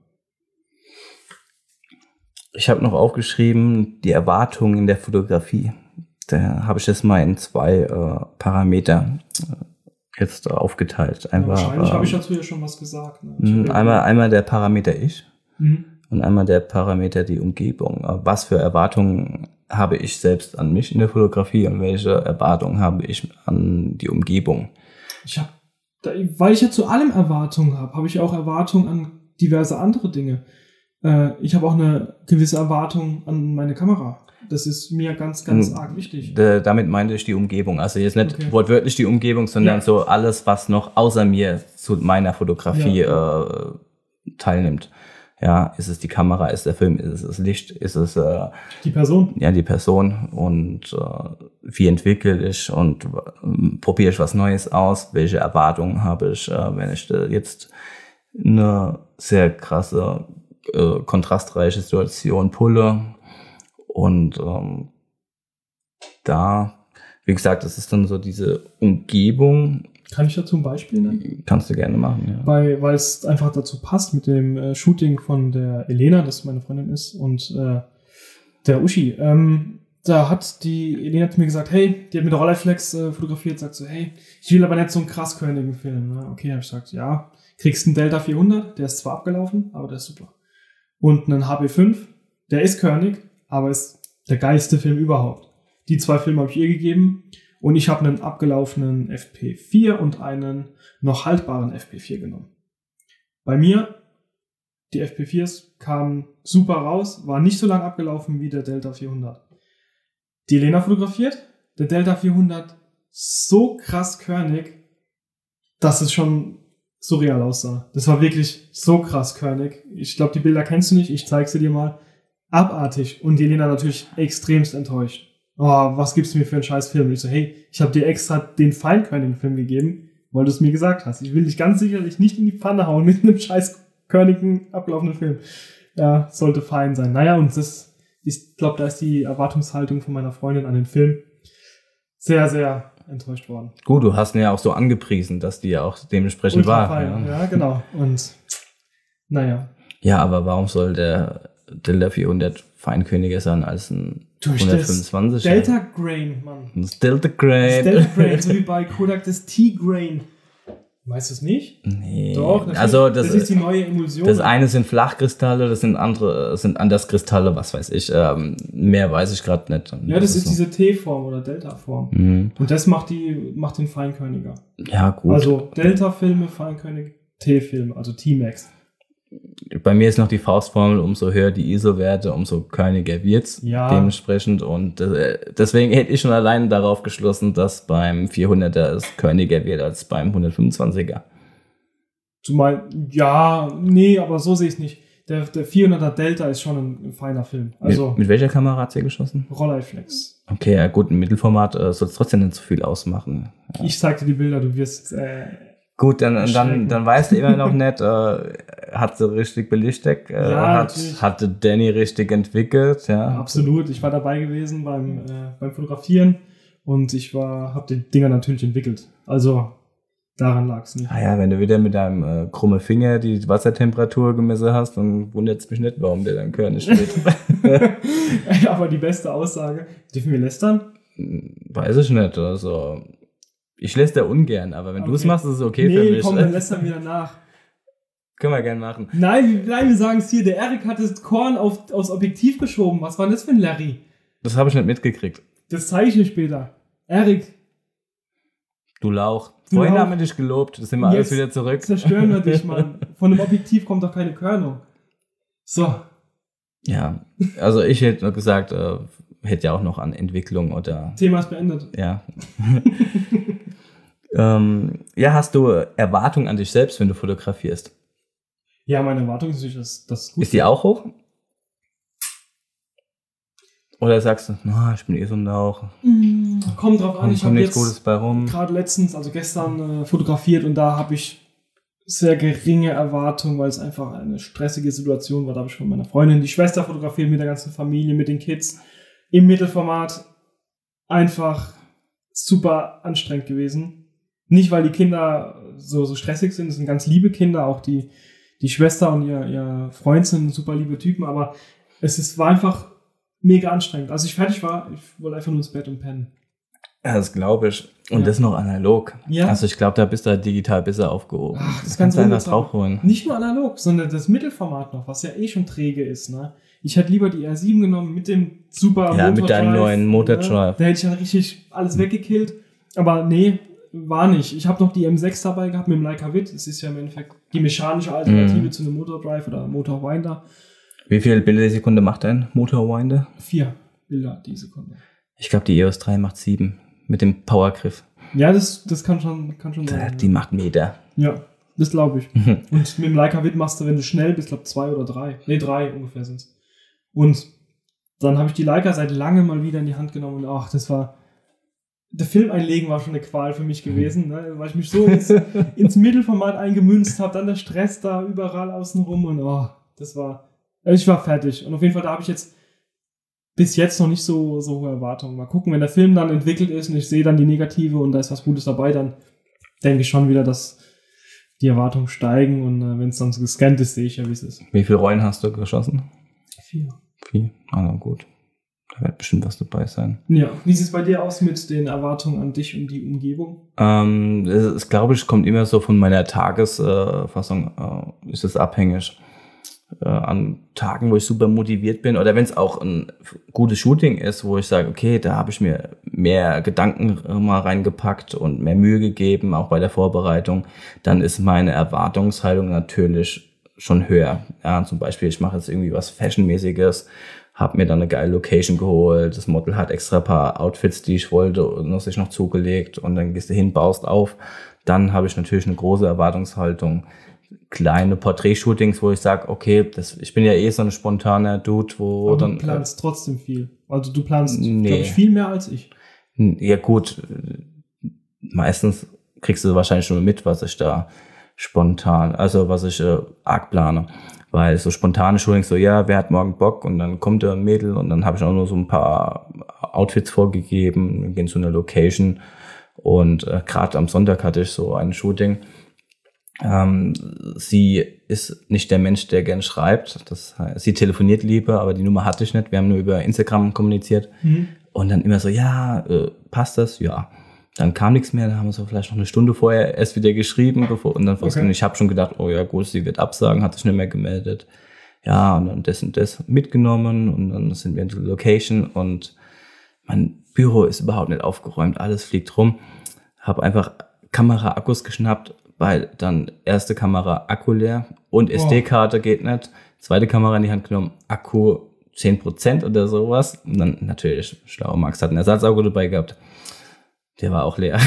Ich habe noch aufgeschrieben, die Erwartungen in der Fotografie. Da habe ich das mal in 2 Parameter jetzt aufgeteilt. Einfach, wahrscheinlich habe ich dazu ja schon was gesagt. Ne? Einmal der Parameter ich Mhm. und einmal der Parameter die Umgebung. Was für Erwartungen habe ich selbst an mich in der Fotografie und welche Erwartungen habe ich an die Umgebung? Weil ich ja zu allem Erwartungen habe ich auch Erwartungen an diverse andere Dinge. Ich habe auch eine gewisse Erwartung an meine Kamera. Das ist mir ganz, ganz arg wichtig. Damit meinte ich die Umgebung. Also jetzt nicht wortwörtlich die Umgebung, sondern so alles, was noch außer mir zu meiner Fotografie teilnimmt. Ja, ist es die Kamera, ist der Film, ist es das Licht, ist es die Person? Ja, die Person. Und wie entwickle ich und probiere ich was Neues aus? Welche Erwartungen habe ich, wenn ich jetzt eine sehr krasse, kontrastreiche Situation pulle? Und da, wie gesagt, das ist dann so diese Umgebung. Kann ich dazu ein Beispiel nennen? Kannst du gerne machen, ja. Weil es einfach dazu passt mit dem Shooting von der Elena, das meine Freundin ist, und der Uschi. Da hat die Elena zu mir gesagt, hey, die hat mit der Rolleiflex fotografiert, sagt so, hey, ich will aber nicht so einen krass körnigen Film. Ne? Okay, habe ich gesagt, ja, kriegst einen Delta 400, der ist zwar abgelaufen, aber der ist super. Und einen HP5, der ist körnig, aber ist der geilste Film überhaupt. Die 2 Filme habe ich ihr gegeben und ich habe einen abgelaufenen FP4 und einen noch haltbaren FP4 genommen. Bei mir, die FP4s kamen super raus, war nicht so lang abgelaufen wie der Delta 400. Die Elena fotografiert, der Delta 400 so krass körnig, dass es schon surreal aussah. Das war wirklich so krass körnig. Ich glaube, die Bilder kennst du nicht, ich zeige sie dir mal. Abartig. Und die Elena natürlich extremst enttäuscht. Oh, was gibst du mir für einen scheiß Film? Und ich so, hey, ich habe dir extra den feinkörnigen Film gegeben, weil du es mir gesagt hast. Ich will dich ganz sicherlich nicht in die Pfanne hauen mit einem scheiß körnigen, abgelaufenen Film. Ja, sollte fein sein. Naja, und ich glaube, da ist die Erwartungshaltung von meiner Freundin an den Film sehr, sehr enttäuscht worden. Gut, du hast ihn ja auch so angepriesen, dass die ja auch dementsprechend Ultra war. Fein. Ja, genau. Und naja. Ja, aber warum soll der Delta 400 feinköniger sein als ein 125? Delta Grain, Mann. Das Delta Grain. Das Delta Grain, so wie bei Kodak das T-Grain. Weißt du es nicht? Nee. Doch, natürlich. Also das ist die neue Emulsion. Das eine sind Flachkristalle, das sind andere, sind Anderskristalle, was weiß ich. Mehr weiß ich gerade nicht. Ja, das ist so diese T-Form oder Delta-Form. Mhm. Und das macht den feinkörniger. Ja, gut. Also Delta-Filme, feinkönig, T-Filme, also T-Max. Bei mir ist noch die Faustformel, umso höher die ISO-Werte, umso körniger wird's dementsprechend. Und deswegen hätte ich schon allein darauf geschlossen, dass beim 400er es körniger wird als beim 125er. Zumal, aber so sehe ich es nicht. Der 400er Delta ist schon ein feiner Film. Also mit welcher Kamera hat ihr geschossen? Rolleiflex. Okay, ja gut, im Mittelformat soll es trotzdem nicht so viel ausmachen. Ja. Ich zeig dir die Bilder, du wirst gut, dann weißt du immer noch nicht, hat sie richtig belichtet, hatte Danny richtig entwickelt. Ja. Absolut, ich war dabei gewesen beim Fotografieren und habe die Dinger natürlich entwickelt. Also daran lag es nicht. Ah ja, wenn du wieder mit deinem krummen Finger die Wassertemperatur gemessen hast, dann wundert es mich nicht, warum der dann körnig wird. Aber die beste Aussage, dürfen wir lästern? Weiß ich nicht, also ich lästere ungern, aber wenn du es machst, ist es okay für mich. Nee, komm, dann lästern wir danach. Können wir gerne machen. Nein, wir sagen es hier, der Erik hat das Korn aufs Objektiv geschoben. Was war das für ein Larry? Das habe ich nicht mitgekriegt. Das zeige ich dir später. Erik. Du Lauch. Vorhin haben wir dich gelobt, das sind wir alles wieder zurück. Zerstören wir dich, Mann. Von einem Objektiv kommt doch keine Körnung. So. Ja, also ich hätte nur gesagt, hätte ja auch noch an Entwicklung oder... Thema ist beendet. Ja. Hast du Erwartungen an dich selbst, wenn du fotografierst? Ja, meine Erwartung ist natürlich, das gut. Ist die auch hoch? Oder sagst du, ich bin so ein Lauch. Kommt drauf an, ich habe jetzt gerade letztens, also gestern fotografiert und da habe ich sehr geringe Erwartungen, weil es einfach eine stressige Situation war. Da habe ich von meiner Freundin die Schwester fotografiert mit der ganzen Familie, mit den Kids im Mittelformat. Einfach super anstrengend gewesen. Nicht, weil die Kinder so stressig sind, das sind ganz liebe Kinder, auch die Schwester und ihr Freund sind super liebe Typen, aber war einfach mega anstrengend. Als ich fertig war, ich wollte einfach nur ins Bett und pennen. Ja, das glaube ich. Und das noch analog. Ja. Also ich glaube, da bist du digital besser aufgehoben. Ach, das kannst du einfach wunderbar. draufholen. Nicht nur analog, sondern das Mittelformat noch, was ja eh schon träge ist. Ne? Ich hätte lieber die R7 genommen mit dem super Ja, mit deinem neuen Motordrive. Ne? Da hätte ich dann richtig alles weggekillt. Aber nee, war nicht. Ich habe noch die M6 dabei gehabt mit dem Leica Wit. Das ist ja im Endeffekt die mechanische Alternative zu einem Motordrive oder Motorwinder. Wie viele Bilder die Sekunde macht ein Motorwinder? 4 Bilder die Sekunde. Ich glaube, die EOS 3 macht 7 mit dem Powergriff. Ja, das kann schon sein. Die macht Meter. Ja, das glaube ich. Und mit dem Leica Wit machst du, wenn du schnell bist, glaube 2 oder 3. Ne, 3 ungefähr sind es. Und dann habe ich die Leica seit langem mal wieder in die Hand genommen und ach, das war... Der Film einlegen war schon eine Qual für mich gewesen, ne? Weil ich mich so ins Mittelformat eingemünzt habe, dann der Stress da überall außenrum und ich war fertig. Und auf jeden Fall, da habe ich jetzt bis jetzt noch nicht so hohe Erwartungen. Mal gucken, wenn der Film dann entwickelt ist und ich sehe dann die Negative und da ist was Gutes dabei, dann denke ich schon wieder, dass die Erwartungen steigen und wenn es dann so gescannt ist, sehe ich ja, wie es ist. Wie viele Rollen hast du geschossen? 4. 4? Ah, gut. Da wird bestimmt was dabei sein. Ja, wie sieht es bei dir aus mit den Erwartungen an dich und die Umgebung? Es glaube ich, kommt immer so von meiner Tagesfassung, ist es abhängig. An Tagen, wo ich super motiviert bin oder wenn es auch ein gutes Shooting ist, wo ich sage, okay, da habe ich mir mehr Gedanken mal reingepackt und mehr Mühe gegeben, auch bei der Vorbereitung, dann ist meine Erwartungshaltung natürlich schon höher. Ja, zum Beispiel, ich mache jetzt irgendwie was Fashionmäßiges, habe mir dann eine geile Location geholt, das Model hat extra ein paar Outfits, die ich wollte, und sich noch zugelegt und dann gehst du hin, baust auf. Dann habe ich natürlich eine große Erwartungshaltung. Kleine Porträt-Shootings, wo ich sage, okay, ich bin ja eh so ein spontaner Dude, wo aber dann... du planst trotzdem viel. Also du planst, Nee. glaube ich, viel mehr als ich. Ja gut, meistens kriegst du wahrscheinlich schon mit, was ich da spontan, also was ich arg plane. Weil so spontane Shootings, so ja, wer hat morgen Bock? Und dann kommt da ein Mädel und dann habe ich auch nur so ein paar Outfits vorgegeben, wir gehen zu einer Location und gerade am Sonntag hatte ich so ein Shooting. Sie ist nicht der Mensch, der gern schreibt. Das heißt, sie telefoniert lieber, aber die Nummer hatte ich nicht. Wir haben nur über Instagram kommuniziert. Und dann immer so, ja, passt das? Ja. Dann kam nichts mehr, dann haben wir so vielleicht noch eine Stunde vorher erst wieder geschrieben, und ich habe schon gedacht, oh ja gut, sie wird absagen, hat sich nicht mehr gemeldet. Ja, und dann das und das mitgenommen und dann sind wir in der Location und mein Büro ist überhaupt nicht aufgeräumt, alles fliegt rum. Habe einfach Kamera-Akkus geschnappt, weil dann erste Kamera Akku leer und SD-Karte geht nicht. Zweite Kamera in die Hand genommen, Akku 10% oder sowas. Und dann natürlich, schlauer Max hat einen Ersatzakku dabei gehabt. Der war auch leer.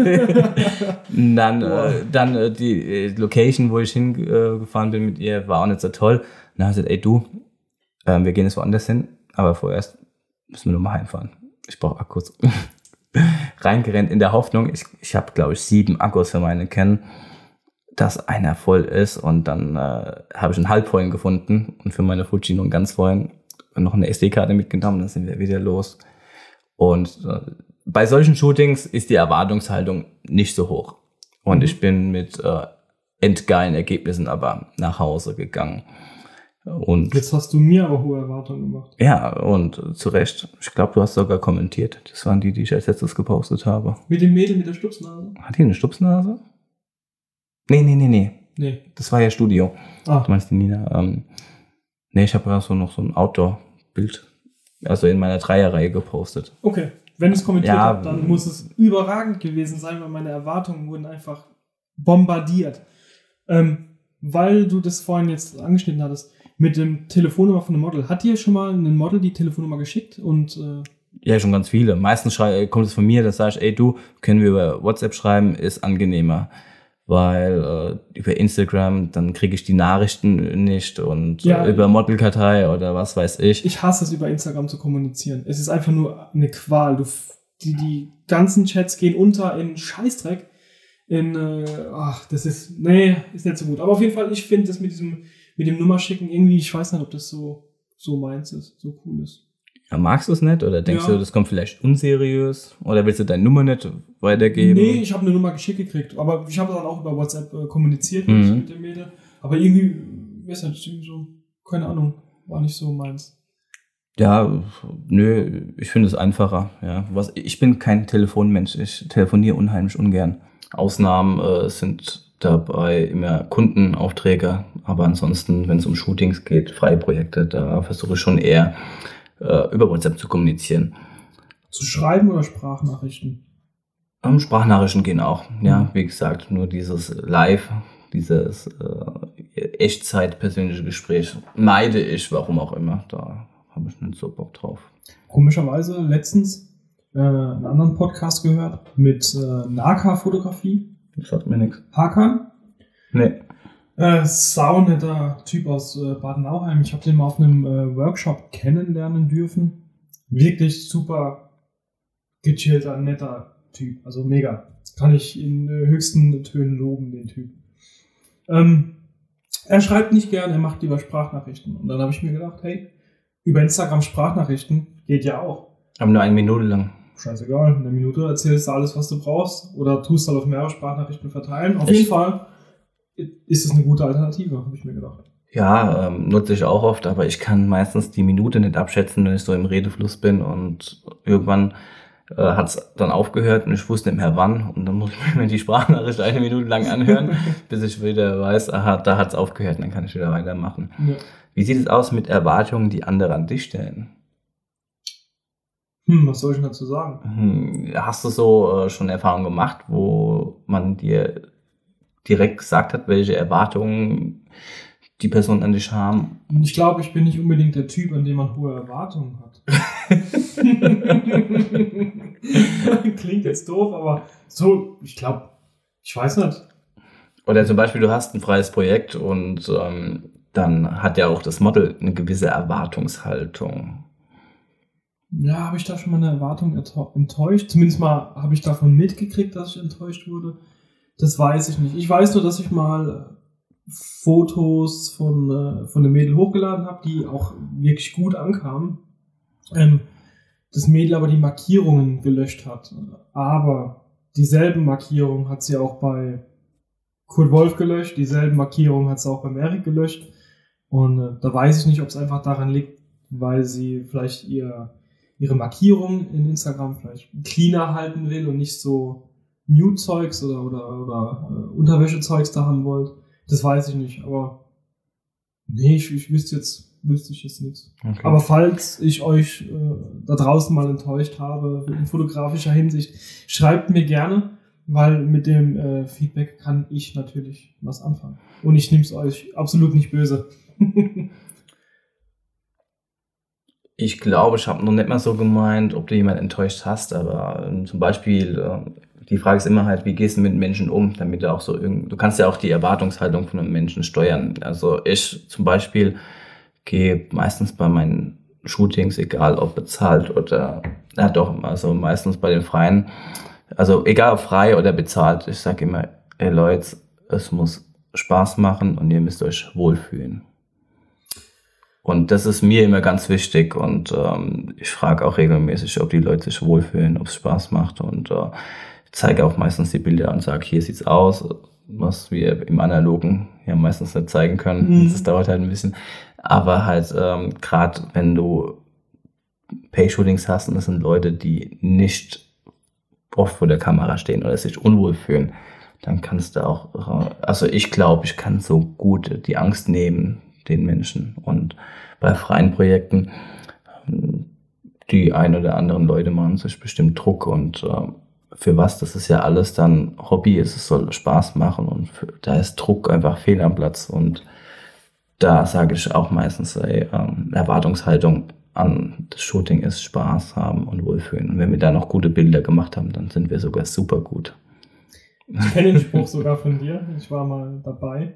Dann die Location, wo ich hingefahren bin mit ihr, war auch nicht so toll. Dann habe ich gesagt, ey du, wir gehen jetzt woanders hin, aber vorerst müssen wir nur mal heimfahren. Ich brauche Akkus. Reingerannt in der Hoffnung, ich habe glaube ich 7 Akkus für meine Canon, dass einer voll ist und dann habe ich einen halbvollen gefunden und für meine Fuji nur einen ganz vollen und noch eine SD-Karte mitgenommen, dann sind wir wieder los. Und bei solchen Shootings ist die Erwartungshaltung nicht so hoch. Und ich bin mit endgeilen Ergebnissen aber nach Hause gegangen. Und jetzt hast du mir aber hohe Erwartungen gemacht. Ja, und zu Recht. Ich glaube, du hast sogar kommentiert. Das waren die ich als letztes gepostet habe. Mit dem Mädel mit der Stupsnase? Hat die eine Stupsnase? Nee. Das war ja Studio. Du meinst die Nina. Nee, ich habe ja noch so ein Outdoor-Bild, also in meiner Dreierreihe gepostet. Okay. Wenn ich es kommentiert habe, dann muss es überragend gewesen sein, weil meine Erwartungen wurden einfach bombardiert. Weil du das vorhin jetzt angeschnitten hattest, mit dem Telefonnummer von einem Model. Hat dir schon mal ein Model die Telefonnummer geschickt? Ja, schon ganz viele. Meistens kommt es von mir, dass sage ich, ey du, können wir über WhatsApp schreiben, ist angenehmer. Weil über Instagram, dann kriege ich die Nachrichten nicht und über Modelkartei oder was weiß ich. Ich hasse es, über Instagram zu kommunizieren. Es ist einfach nur eine Qual. Die ganzen Chats gehen unter in Scheißdreck. Das ist nicht so gut. Aber auf jeden Fall, ich finde das mit dem Nummerschicken irgendwie, ich weiß nicht, ob das so meins ist, so cool ist. Ja, magst du es nicht? Oder denkst du, das kommt vielleicht unseriös? Oder willst du deine Nummer nicht weitergeben? Nee, ich habe eine Nummer geschickt gekriegt. Aber ich habe dann auch über WhatsApp kommuniziert mit dem Mädel. Aber irgendwie, weiß nicht, irgendwie so, keine Ahnung, war nicht so meins. Ja, nö, ich finde es einfacher. Ja. Ich bin kein Telefonmensch, ich telefoniere unheimlich ungern. Ausnahmen sind dabei immer Kundenaufträge, aber ansonsten, wenn es um Shootings geht, freie Projekte, da versuche ich schon eher über WhatsApp zu kommunizieren. Zu schreiben oder Sprachnachrichten? Sprachnachrichten gehen auch, ja, wie gesagt, nur dieses Live, dieses Echtzeit persönliche Gespräch meide ich, warum auch immer, da habe ich nicht so Bock drauf. Komischerweise letztens einen anderen Podcast gehört mit Naka-Fotografie. Das sagt mir nichts. Hakan? Nee. Saunetter Typ aus Baden-Nauheim. Ich habe den mal auf einem Workshop kennenlernen dürfen. Wirklich super gechillter, netter Typ. Also mega. Kann ich in höchsten Tönen loben, den Typ. Er schreibt nicht gern, er macht lieber Sprachnachrichten. Und dann habe ich mir gedacht, hey, über Instagram Sprachnachrichten geht ja auch. Aber nur 1 Minute lang. Scheißegal, in 1 Minute erzählst du alles, was du brauchst. Oder tust halt auf mehrere Sprachnachrichten verteilen. Auf jeden Fall ist es eine gute Alternative, habe ich mir gedacht. Ja, nutze ich auch oft, aber ich kann meistens die Minute nicht abschätzen, wenn ich so im Redefluss bin und irgendwann hat es dann aufgehört und ich wusste nicht mehr wann und dann muss ich mir die Sprachnachricht 1 Minute lang anhören, bis ich wieder weiß, aha, da hat es aufgehört und dann kann ich wieder weitermachen. Ja. Wie sieht es aus mit Erwartungen, die andere an dich stellen? Was soll ich dazu sagen? Hast du so schon Erfahrungen gemacht, wo man dir direkt gesagt hat, welche Erwartungen die Personen an dich haben? Ich glaube, ich bin nicht unbedingt der Typ, an dem man hohe Erwartungen hat. Klingt jetzt doof, aber so, ich glaube, ich weiß nicht. Oder zum Beispiel, du hast ein freies Projekt und dann hat ja auch das Model eine gewisse Erwartungshaltung. Ja, habe ich da schon mal eine Erwartung enttäuscht? Zumindest mal habe ich davon mitgekriegt, dass ich enttäuscht wurde. Das weiß ich nicht. Ich weiß nur, dass ich mal Fotos von einem Mädel hochgeladen habe, die auch wirklich gut ankamen. Das Mädel aber die Markierungen gelöscht hat. Aber dieselben Markierungen hat sie auch bei Kurt Wolf gelöscht, dieselben Markierungen hat sie auch beim Erik gelöscht. Und da weiß ich nicht, ob es einfach daran liegt, weil sie vielleicht ihre Markierung in Instagram vielleicht cleaner halten will und nicht so Nude-Zeugs oder Unterwäsche-Zeugs da haben wollt. Das weiß ich nicht, aber nee, ich wüsste ich jetzt nichts. Okay. Aber falls ich euch da draußen mal enttäuscht habe, in fotografischer Hinsicht, schreibt mir gerne, weil mit dem Feedback kann ich natürlich was anfangen. Und ich nehme es euch absolut nicht böse. Ich glaube, ich habe noch nicht mal so gemeint, ob du jemanden enttäuscht hast, aber zum Beispiel, die Frage ist immer halt, wie gehst du mit Menschen um, damit du auch so du kannst ja auch die Erwartungshaltung von einem Menschen steuern. Also ich zum Beispiel gehe meistens bei meinen Shootings, egal ob bezahlt oder, also meistens bei den Freien, also egal ob frei oder bezahlt, ich sage immer, hey Leute, es muss Spaß machen und ihr müsst euch wohlfühlen. Und das ist mir immer ganz wichtig und ich frage auch regelmäßig, ob die Leute sich wohlfühlen, ob es Spaß macht und ich zeige auch meistens die Bilder und sage, hier sieht's aus, was wir im Analogen ja meistens nicht zeigen können. Das dauert halt ein bisschen. Aber halt gerade wenn du Pay-Shootings hast und das sind Leute, die nicht oft vor der Kamera stehen oder sich unwohl fühlen, dann kannst du auch, also ich glaube, ich kann so gut die Angst nehmen, den Menschen. Und bei freien Projekten, die ein oder anderen Leute machen sich bestimmt Druck und für was, das ist ja alles dann Hobby, es soll Spaß machen und da ist Druck einfach fehl am Platz und da sage ich auch meistens, Erwartungshaltung an das Shooting ist Spaß haben und wohlfühlen. Und wenn wir da noch gute Bilder gemacht haben, dann sind wir sogar super gut. Ich kenne den Spruch sogar von dir, ich war mal dabei.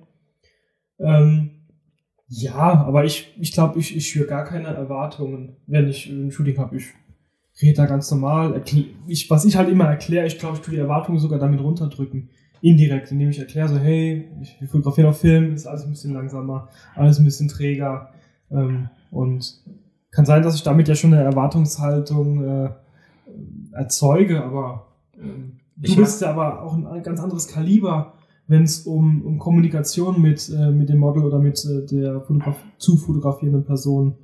Ja, aber ich glaube, ich schüre gar keine Erwartungen, wenn ich ein Shooting habe. Ich rede da ganz normal. Was ich halt immer erkläre, ich glaube, ich tue die Erwartungen sogar damit runterdrücken. Indirekt, indem ich erkläre so, hey, wir fotografieren auf Film, ist alles ein bisschen langsamer, alles ein bisschen träger. Und kann sein, dass ich damit ja schon eine Erwartungshaltung erzeuge, aber du bist ja aber auch ein ganz anderes Kaliber, wenn es um Kommunikation mit dem Model oder mit der zu fotografierenden Person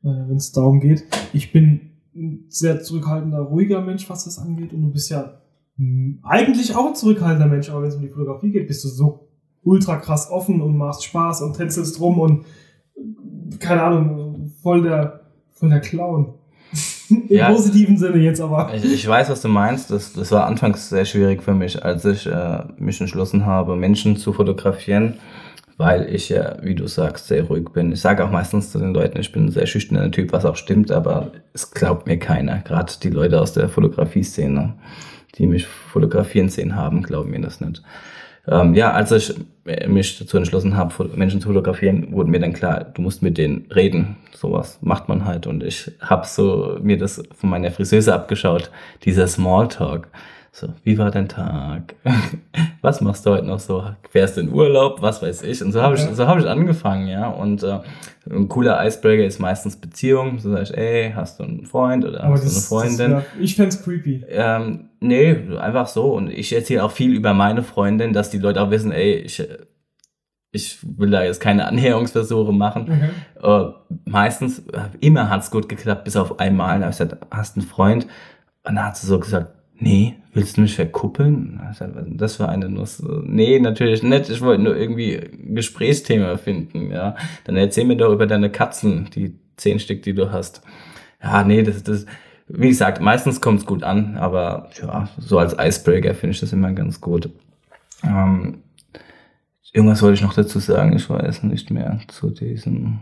wenn es darum geht. Ich bin ein sehr zurückhaltender, ruhiger Mensch, was das angeht. Und du bist ja eigentlich auch ein zurückhaltender Mensch, aber wenn es um die Fotografie geht, bist du so ultra krass offen und machst Spaß und tänzelst rum und keine Ahnung, voll der Clown. Im positiven Sinne jetzt aber. Ich weiß, was du meinst. Das war anfangs sehr schwierig für mich, als ich mich entschlossen habe, Menschen zu fotografieren, weil ich ja, wie du sagst, sehr ruhig bin. Ich sage auch meistens zu den Leuten, ich bin ein sehr schüchterner Typ, was auch stimmt, aber es glaubt mir keiner. Gerade die Leute aus der Fotografie-Szene, die mich fotografieren sehen haben, glauben mir das nicht. Als ich mich dazu entschlossen habe, Menschen zu fotografieren, wurde mir dann klar, du musst mit denen reden. Sowas macht man halt. Und ich habe so mir das von meiner Friseuse abgeschaut, dieser Smalltalk. So, wie war dein Tag? Was machst du heute noch so? Fährst du in Urlaub? Was weiß ich? Und so habe ich angefangen, ja. Und ein cooler Icebreaker ist meistens Beziehung. So sag ich, ey, hast du einen Freund oder hast du eine Freundin? Ich fänd's creepy. Nee, einfach so. Und ich erzähle auch viel über meine Freundin, dass die Leute auch wissen, ey, ich will da jetzt keine Annäherungsversuche machen. Meistens, immer hat's gut geklappt, bis auf einmal. Da habe ich gesagt, hast du einen Freund? Und dann hat sie so gesagt, nee, willst du mich verkuppeln? Das war eine Nuss. Nee, natürlich nicht. Ich wollte nur irgendwie ein Gesprächsthema finden, ja. Dann erzähl mir doch über deine Katzen, die 10 Stück, die du hast. Ja, nee, das, wie gesagt, meistens kommt's gut an, aber ja, so als Icebreaker finde ich das immer ganz gut. Irgendwas wollte ich noch dazu sagen, ich weiß nicht mehr zu diesem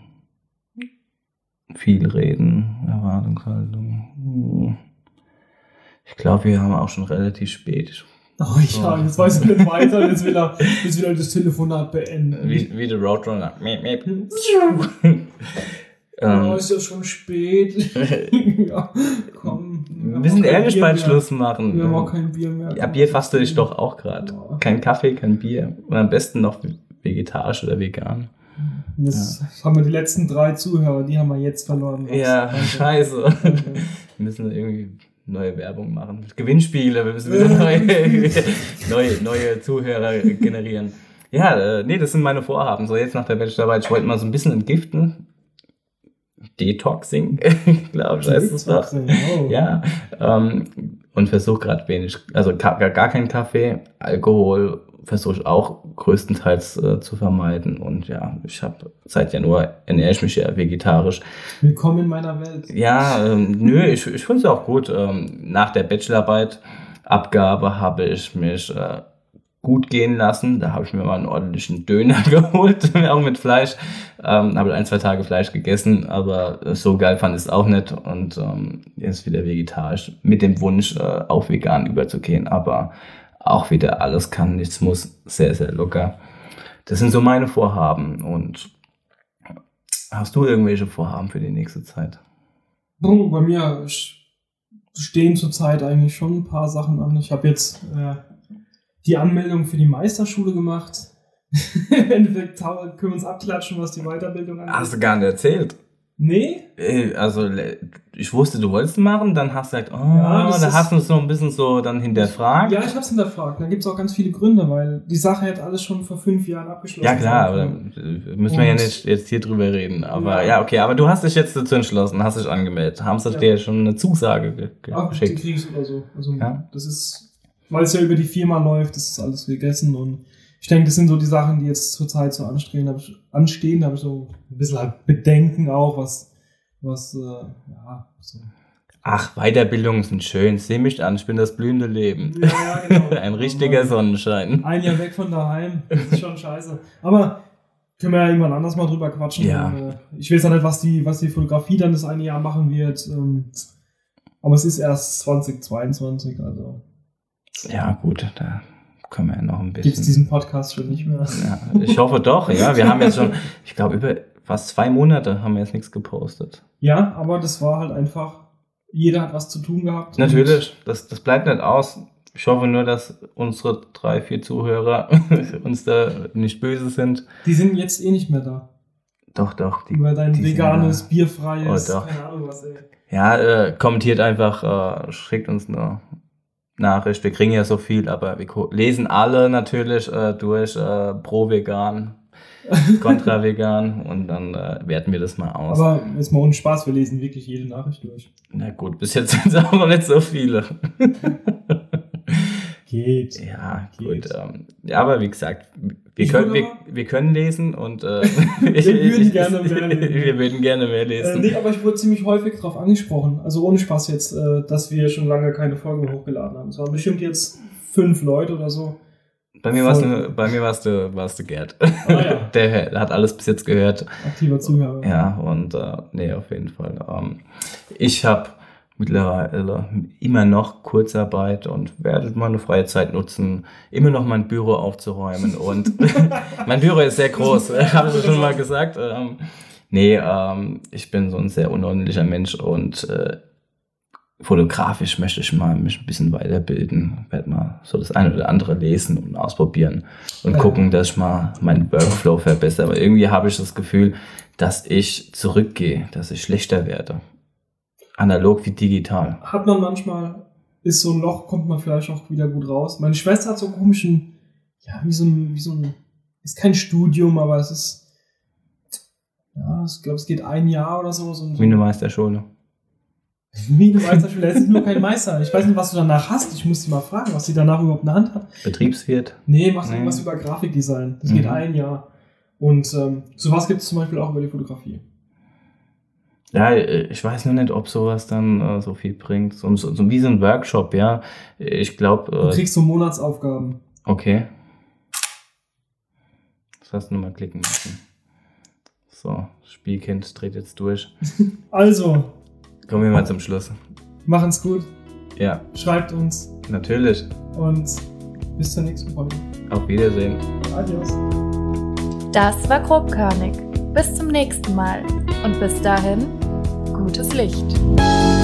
viel reden, Erwartungshaltung. Ich glaube, wir haben auch schon relativ spät. Oh ja, jetzt weiß ich nicht weiter, jetzt will er das Telefonat beenden. Wie der Roadrunner. Ist ja schon spät. Ja, komm. Wir müssen ehrlich bald Schluss machen. Wir haben auch kein Bier mehr. Ja, Bier faste ich doch auch gerade. Ja. Kein Kaffee, kein Bier. Und am besten noch vegetarisch oder vegan. Jetzt haben wir die letzten 3 Zuhörer, die haben wir jetzt verloren. Ja, scheiße. Wir müssen irgendwie neue Werbung machen. Gewinnspiele, wir müssen wieder neue Zuhörer generieren. Ja, das sind meine Vorhaben. So jetzt nach der Bachelorarbeit, ich wollte mal so ein bisschen entgiften. Detoxing, glaube ich, heißt es doch. Oh. Ja, und versuche gerade wenig, also gar keinen Kaffee, Alkohol versuche ich auch größtenteils zu vermeiden. Und ja, ich habe seit Januar ernähre ich mich ja vegetarisch. Willkommen in meiner Welt. Ja, ich finde es auch gut. Nach der Bachelorarbeit-Abgabe habe ich mich gut gehen lassen. Da habe ich mir mal einen ordentlichen Döner geholt, auch mit Fleisch. Habe 1-2 Tage Fleisch gegessen, aber so geil fand ich es auch nicht. Und jetzt wieder vegetarisch mit dem Wunsch, auf vegan überzugehen. Aber auch wieder alles kann, nichts muss, sehr, sehr locker. Das sind so meine Vorhaben. Und hast du irgendwelche Vorhaben für die nächste Zeit? Bei mir stehen zurzeit eigentlich schon ein paar Sachen an. Ich habe jetzt die Anmeldung für die Meisterschule gemacht. Im Endeffekt können wir uns abklatschen, was die Weiterbildung angeht. Hast du gar nicht erzählt? Nee. Also, ich wusste, du wolltest machen, dann hast du gesagt, da hast du es so ein bisschen so dann hinterfragt. Ja, ich hab's hinterfragt. Da gibt's auch ganz viele Gründe, weil die Sache hätte alles schon vor 5 Jahren abgeschlossen. Ja, klar, aber müssen wir ja nicht jetzt hier drüber reden. Aber ja, okay, aber du hast dich jetzt dazu entschlossen, hast dich angemeldet. Haben sie dir schon eine Zusage geschickt? Die kriegst du oder so. Also, ja? Das ist, weil es ja über die Firma läuft, das ist alles gegessen und ich denke, das sind so die Sachen, die jetzt zurzeit so anstehen. Da habe ich so ein bisschen halt Bedenken auch, was so. Ach, Weiterbildungen sind schön. Seh mich an, ich bin das blühende Leben. Ja, genau. Ein richtiger Sonnenschein. Ein Jahr weg von daheim, das ist schon scheiße. Aber können wir ja irgendwann anders mal drüber quatschen. Ja. Ich weiß ja nicht, was die Fotografie dann das eine Jahr machen wird. Aber es ist erst 2022, also. Ja, gut, da können wir ja noch ein bisschen. Gibt es diesen Podcast schon nicht mehr? Ja, ich hoffe doch, ja. Wir haben jetzt schon, ich glaube, über fast 2 Monate haben wir jetzt nichts gepostet. Ja, aber das war halt einfach, jeder hat was zu tun gehabt. Natürlich, das bleibt nicht aus. Ich hoffe nur, dass unsere 3-4 Zuhörer uns da nicht böse sind. Die sind jetzt eh nicht mehr da. Doch. Über dein veganes, bierfreies, doch. keine Ahnung was, ey. Ja, kommentiert einfach, schickt uns eine Nachricht. Wir kriegen ja so viel, aber wir lesen alle natürlich durch pro vegan. kontra vegan und dann werten wir das mal aus. Aber jetzt mal ohne Spaß, wir lesen wirklich jede Nachricht durch. Na gut, bis jetzt sind es auch noch nicht so viele. Geht. Ja, Geht. gut. Ja, aber wie gesagt, wir können lesen und wir würden gerne mehr lesen. Wir würden gerne mehr lesen. Nee, aber ich wurde ziemlich häufig darauf angesprochen, also ohne Spaß jetzt, dass wir schon lange keine Folgen hochgeladen haben. Es waren bestimmt jetzt 5 Leute oder so. Bei mir warst du Gerd. Ah, ja. Der hat alles bis jetzt gehört. Aktiver Zuhörer. Ja, und nee, auf jeden Fall. Ich habe mittlerweile immer noch Kurzarbeit und werde meine freie Zeit nutzen, immer noch mein Büro aufzuräumen. Und mein Büro ist sehr groß, habe ich schon mal gesagt. Ich bin so ein sehr unordentlicher Mensch und fotografisch möchte ich mich ein bisschen weiterbilden. Werde mal so das eine oder andere lesen und ausprobieren und gucken, dass ich mal meinen Workflow verbessere. Aber irgendwie habe ich das Gefühl, dass ich zurückgehe, dass ich schlechter werde. Analog wie digital. Hat man manchmal, ist so ein Loch, kommt man vielleicht auch wieder gut raus. Meine Schwester hat so einen komischen, ja, wie so ein, ist kein Studium, aber es ist, ja, ich glaube, es geht 1 Jahr oder so. Wie eine Meisterschule. Wie eine Meisterschule, es ist nur kein Meister. Ich weiß nicht, was du danach hast. Ich muss dich mal fragen, was sie danach überhaupt in der Hand hat. Betriebswirt? Nee, machst du irgendwas über Grafikdesign. Das geht 1 Jahr. Und sowas gibt es zum Beispiel auch über die Fotografie. Ja, ich weiß nur nicht, ob sowas dann so viel bringt. So wie so ein Workshop, ja. Ich glaube... du kriegst so Monatsaufgaben. Okay. Das hast du nur mal klicken müssen. So, Spielkind dreht jetzt durch. Also. Kommen wir mal zum Schluss. Machen's gut. Ja. Schreibt uns. Natürlich. Und bis zur nächsten Folge. Auf Wiedersehen. Adios. Das war grobkörnig. Bis zum nächsten Mal. Und bis dahin, gutes Licht.